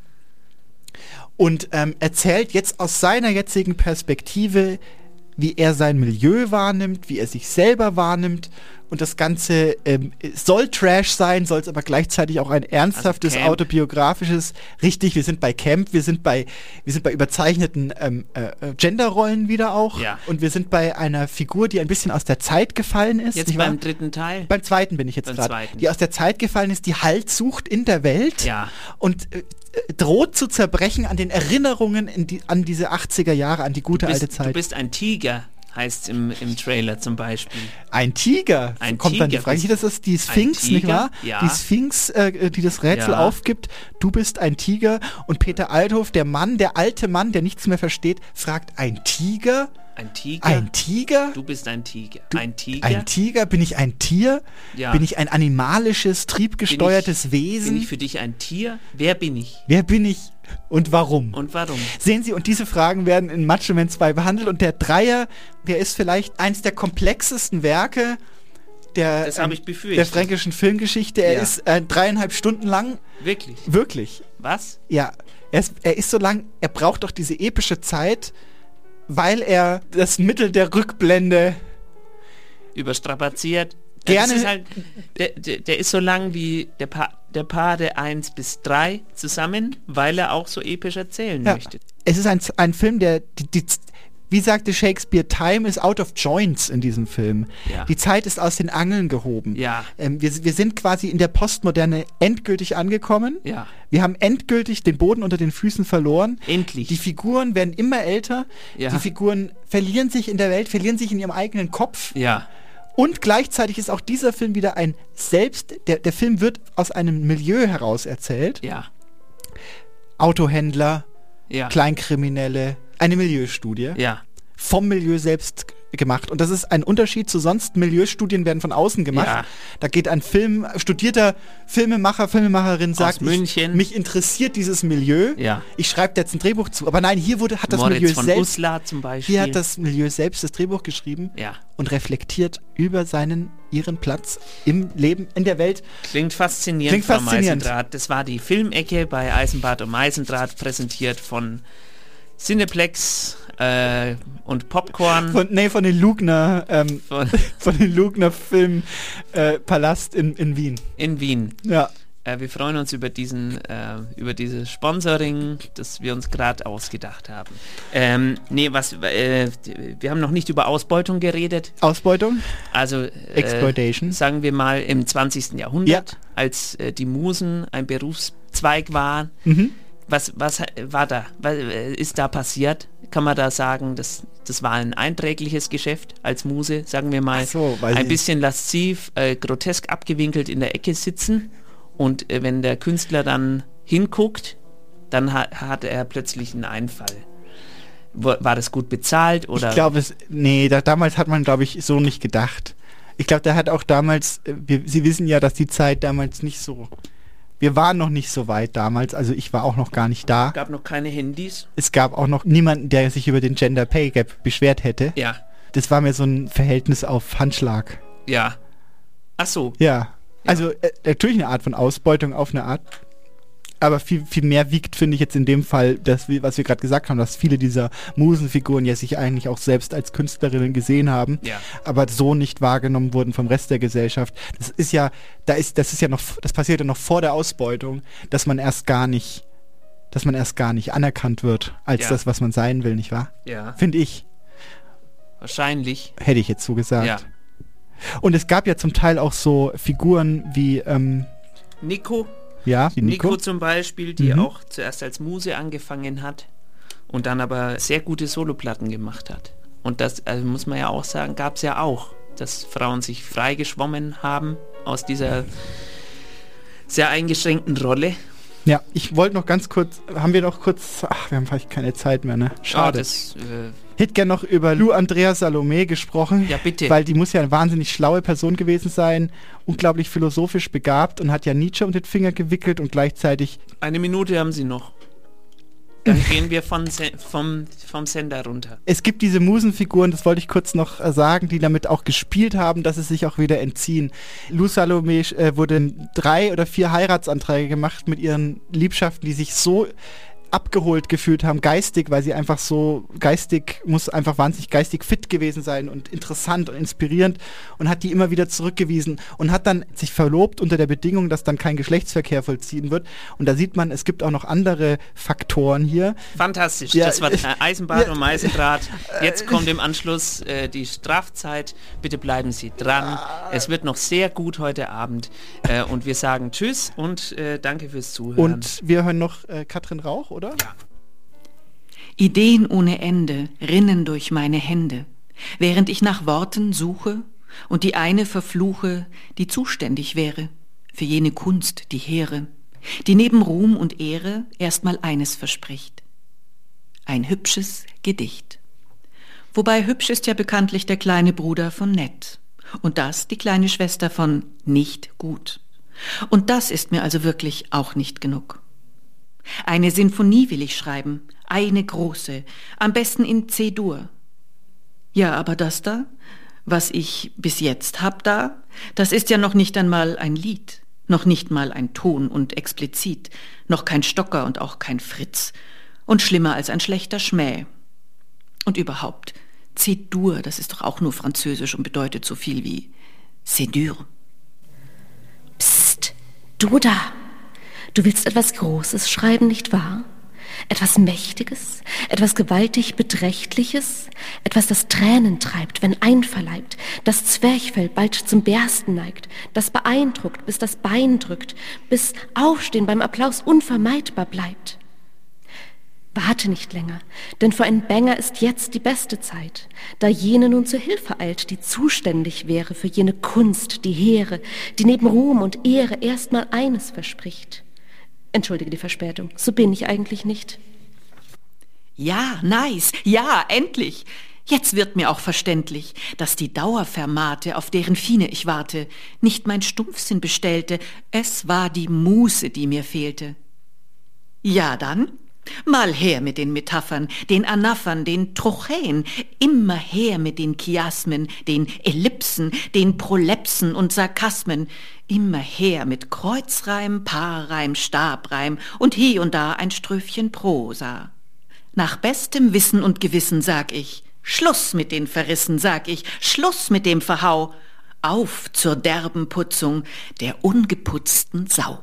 Und ähm, erzählt jetzt aus seiner jetzigen Perspektive, wie er sein Milieu wahrnimmt, wie er sich selber wahrnimmt. Und das Ganze ähm, soll Trash sein, soll es aber gleichzeitig auch ein ernsthaftes, Also Camp. autobiografisches, richtig, wir sind bei Camp, wir sind bei, wir sind bei überzeichneten ähm, äh, Genderrollen wieder auch. Ja. Und wir sind bei einer Figur, die ein bisschen aus der Zeit gefallen ist. Jetzt nicht beim wahr? dritten Teil. Beim zweiten bin ich jetzt Beim gerade. zweiten. Die aus der Zeit gefallen ist, die Halt sucht in der Welt. Ja. Und äh, droht zu zerbrechen an den Erinnerungen in die, an diese achtziger Jahre, an die gute Du bist, alte Zeit. du bist ein Tiger, heißt im, im Trailer zum Beispiel. Ein Tiger, Ein kommt dann die Tiger Frage. bist- Das ist die Sphinx, Ein nicht Tiger? wahr? Ja. Die Sphinx, äh, die das Rätsel Ja. aufgibt. Du bist ein Tiger. Und Peter Althoff, der Mann, der alte Mann, der nichts mehr versteht, fragt, ein Tiger? Ein Tiger? Ein Tiger? Du bist ein Tiger. ein Tiger? Ein Tiger? Bin ich ein Tier? Ja. Bin ich ein animalisches, triebgesteuertes bin ich, Wesen? Bin ich für dich ein Tier? Wer bin ich? Wer bin ich und warum? Und warum? Sehen Sie, und diese Fragen werden in Macho Man zwei behandelt. Und der Dreier, der ist vielleicht eins der komplexesten Werke der, Das habe ich ähm, befürchtet. der fränkischen Filmgeschichte. Er Ja. ist äh, dreieinhalb Stunden lang. Wirklich? Wirklich. Was? Ja, er ist, er ist so lang, er braucht doch diese epische Zeit, weil er das Mittel der Rückblende überstrapaziert. Gerne. Das ist halt, der, der, der ist so lang wie der, pa der Pate eins bis drei zusammen, weil er auch so episch erzählen ja. möchte. Es ist ein, ein Film, der, die, die, wie sagte Shakespeare, Time is out of joints in diesem Film. Ja. Die Zeit ist aus den Angeln gehoben. Ja. Ähm, wir, wir sind quasi in der Postmoderne endgültig angekommen. Ja. Wir haben endgültig den Boden unter den Füßen verloren. Endlich. Die Figuren werden immer älter. Ja. Die Figuren verlieren sich in der Welt, verlieren sich in ihrem eigenen Kopf. Ja. Und gleichzeitig ist auch dieser Film wieder ein Selbst, der, der Film wird aus einem Milieu heraus erzählt. Ja. Autohändler, ja. Kleinkriminelle, eine Milieustudie. Ja. Vom Milieu selbst gemacht. Und das ist ein Unterschied zu sonst. Milieustudien werden von außen gemacht. Ja. Da geht ein Film, studierter Filmemacher, Filmemacherin sagt, Aus München. Ich, mich interessiert dieses Milieu. Ja. Ich schreibe jetzt ein Drehbuch zu. Aber nein, hier wurde, hat das Moritz Milieu von selbst. Uslar zum Beispiel. Hier hat das Milieu selbst das Drehbuch geschrieben. Ja. Und reflektiert über seinen, ihren Platz im Leben, in der Welt. Klingt faszinierend, Klingt Frau faszinierend. Meisendrath. Das war die Filmecke bei Eisenbart und Meisendrath, präsentiert von Cineplex äh, und Popcorn. Von, nee, von den Lugner, ähm, von, von den Lugner Film äh, Palast in, in Wien. In Wien. Ja. Äh, wir freuen uns über diesen, äh, über dieses Sponsoring, das wir uns gerade ausgedacht haben. Ähm, nee, was, äh, wir haben noch nicht über Ausbeutung geredet. Ausbeutung? Also äh, Exploitation. Sagen wir mal im zwanzigsten Jahrhundert, Ja. als äh, die Musen ein Berufszweig waren. Mhm. Was, was war da? Was ist da passiert? Kann man da sagen, das, das war ein einträgliches Geschäft als Muse, sagen wir mal, Ach so, weiß ein ich bisschen lasziv, äh, grotesk abgewinkelt in der Ecke sitzen und äh, wenn der Künstler dann hinguckt, dann ha hat er plötzlich einen Einfall. War, war das gut bezahlt oder? Ich glaube es, nee, da, damals hat man, glaube ich, so nicht gedacht. Ich glaube, der hat auch damals, äh, wir, Sie wissen ja, dass die Zeit damals nicht so, wir waren noch nicht so weit damals, also ich war auch noch gar nicht da. Es gab noch keine Handys. Es gab auch noch niemanden, der sich über den Gender Pay Gap beschwert hätte. Ja. Das war mir so ein Verhältnis auf Handschlag. Ja. Ach so. Ja. Also äh, natürlich eine Art von Ausbeutung auf eine Art. Aber viel, viel mehr wiegt, finde ich jetzt in dem Fall, dass wir, was wir gerade gesagt haben, dass viele dieser Musenfiguren ja sich eigentlich auch selbst als Künstlerinnen gesehen haben, Ja. aber so nicht wahrgenommen wurden vom Rest der Gesellschaft. Das ist ja, da ist, das ist ja noch, das passiert ja noch vor der Ausbeutung, dass man erst gar nicht, dass man erst gar nicht anerkannt wird als Ja. das, was man sein will, nicht wahr? Ja. Finde ich. Wahrscheinlich. Hätte ich jetzt so gesagt. Ja. Und es gab ja zum Teil auch so Figuren wie, ähm, Nico. ja, wie Nico. Nico. zum Beispiel, die Mhm. auch zuerst als Muse angefangen hat und dann aber sehr gute Soloplatten gemacht hat. Und das, also muss man ja auch sagen, gab es ja auch, dass Frauen sich freigeschwommen haben aus dieser sehr eingeschränkten Rolle. Ja, ich wollte noch ganz kurz, haben wir noch kurz, ach, wir haben vielleicht keine Zeit mehr, ne? Schade. Ah, das, äh, Ich hätte gerne noch über Lou Andrea Salome gesprochen. Ja, bitte. Weil die muss ja eine wahnsinnig schlaue Person gewesen sein, unglaublich philosophisch begabt und hat ja Nietzsche um den Finger gewickelt und gleichzeitig... Eine Minute haben Sie noch. Dann gehen wir von Se vom, vom Sender runter. Es gibt diese Musenfiguren, das wollte ich kurz noch äh, sagen, die damit auch gespielt haben, dass sie sich auch wieder entziehen. Lou Salome äh, wurde drei oder vier Heiratsanträge gemacht mit ihren Liebschaften, die sich so abgeholt gefühlt haben, geistig, weil sie einfach so geistig, muss einfach wahnsinnig geistig fit gewesen sein und interessant und inspirierend und hat die immer wieder zurückgewiesen und hat dann sich verlobt unter der Bedingung, dass dann kein Geschlechtsverkehr vollziehen wird. Und da sieht man, es gibt auch noch andere Faktoren hier. Fantastisch, Ja, das war äh, Eisenbahn ja, und Meisendraht. Jetzt kommt im Anschluss äh, die Strafzeit. Bitte bleiben Sie dran. Es wird noch sehr gut heute Abend. Äh, und wir sagen Tschüss und äh, danke fürs Zuhören. Und wir hören noch äh, Katrin Rauch, oder? Ja. Ideen ohne Ende rinnen durch meine Hände, während ich nach Worten suche und die eine verfluche, die zuständig wäre für jene Kunst, die hehre, die neben Ruhm und Ehre erstmal eines verspricht: ein hübsches Gedicht. Wobei hübsch ist ja bekanntlich der kleine Bruder von nett und das die kleine Schwester von nicht gut. Und das ist mir also wirklich auch nicht genug. Eine Sinfonie will ich schreiben, eine große, am besten in C-Dur. Ja, aber das da, was ich bis jetzt hab da, das ist ja noch nicht einmal ein Lied, noch nicht mal ein Ton und explizit, noch kein Stocker und auch kein Fritz und schlimmer als ein schlechter Schmäh. Und überhaupt, C-Dur, das ist doch auch nur französisch und bedeutet so viel wie c'est dur. Psst, du da. Du willst etwas Großes schreiben, nicht wahr? Etwas Mächtiges, etwas gewaltig Beträchtliches, etwas, das Tränen treibt, wenn einverleibt, das Zwerchfell bald zum Bersten neigt, das beeindruckt, bis das Bein drückt, bis Aufstehen beim Applaus unvermeidbar bleibt. Warte nicht länger, denn für einen Banger ist jetzt die beste Zeit, da jene nun zur Hilfe eilt, die zuständig wäre für jene Kunst, die hehre, die neben Ruhm und Ehre erstmal eines verspricht. Entschuldige die Verspätung, so bin ich eigentlich nicht. Ja, nice, ja, endlich. Jetzt wird mir auch verständlich, dass die Dauerfermate, auf deren Fine ich warte, nicht mein Stumpfsinn bestellte, es war die Muße, die mir fehlte. Ja, dann, mal her mit den Metaphern, den Anaphern, den Trochäen, immer her mit den Chiasmen, den Ellipsen, den Prolepsen und Sarkasmen, immer her mit Kreuzreim, Paarreim, Stabreim und hie und da ein Ströfchen Prosa. Nach bestem Wissen und Gewissen sag ich, Schluss mit den Verrissen, sag ich, Schluss mit dem Verhau, auf zur derben Putzung der ungeputzten Sau.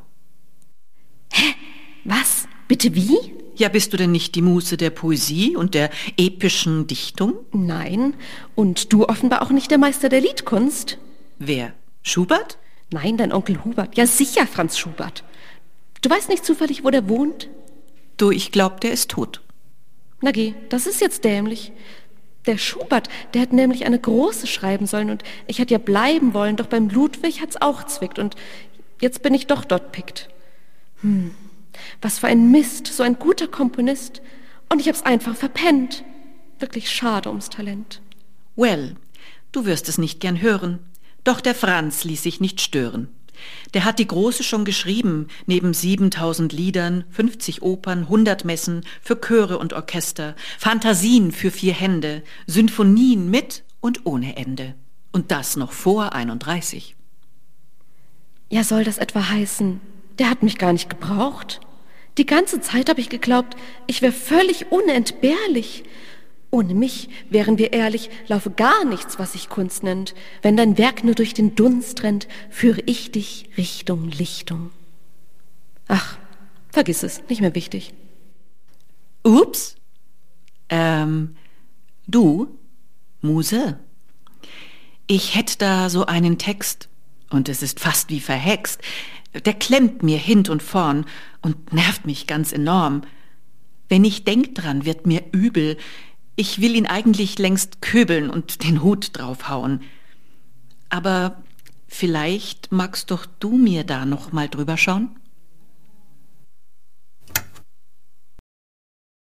Hä? Was? Bitte wie? Ja, bist du denn nicht die Muse der Poesie und der epischen Dichtung? Nein, und du offenbar auch nicht der Meister der Liedkunst. Wer? Schubert? Nein, dein Onkel Hubert. Ja, sicher, Franz Schubert. Du weißt nicht zufällig, wo der wohnt? Du, ich glaub, der ist tot. Na geh, das ist jetzt dämlich. Der Schubert, der hat nämlich eine große schreiben sollen und ich hätte ja bleiben wollen, doch beim Ludwig hat's auch zwickt und jetzt bin ich doch dort pickt. Hm, was für ein Mist, so ein guter Komponist. Und ich hab's einfach verpennt. Wirklich schade ums Talent. Well, du wirst es nicht gern hören. Doch der Franz ließ sich nicht stören. Der hat die Große schon geschrieben, neben siebentausend Liedern, fünfzig Opern, hundert Messen für Chöre und Orchester, Fantasien für vier Hände, Sinfonien mit und ohne Ende. Und das noch vor einunddreißig. Ja, soll das etwa heißen, der hat mich gar nicht gebraucht? Die ganze Zeit habe ich geglaubt, ich wäre völlig unentbehrlich. Ohne mich, wären wir ehrlich, laufe gar nichts, was sich Kunst nennt. Wenn dein Werk nur durch den Dunst rennt, führe ich dich Richtung Lichtung. Ach, vergiss es, nicht mehr wichtig. Ups. Ähm, du, Muse, ich hätt da so einen Text, und es ist fast wie verhext, der klemmt mir hint und vorn und nervt mich ganz enorm. Wenn ich denk dran, wird mir übel. Ich will ihn eigentlich längst köbeln und den Hut draufhauen. Aber vielleicht magst doch du mir da noch mal drüber schauen?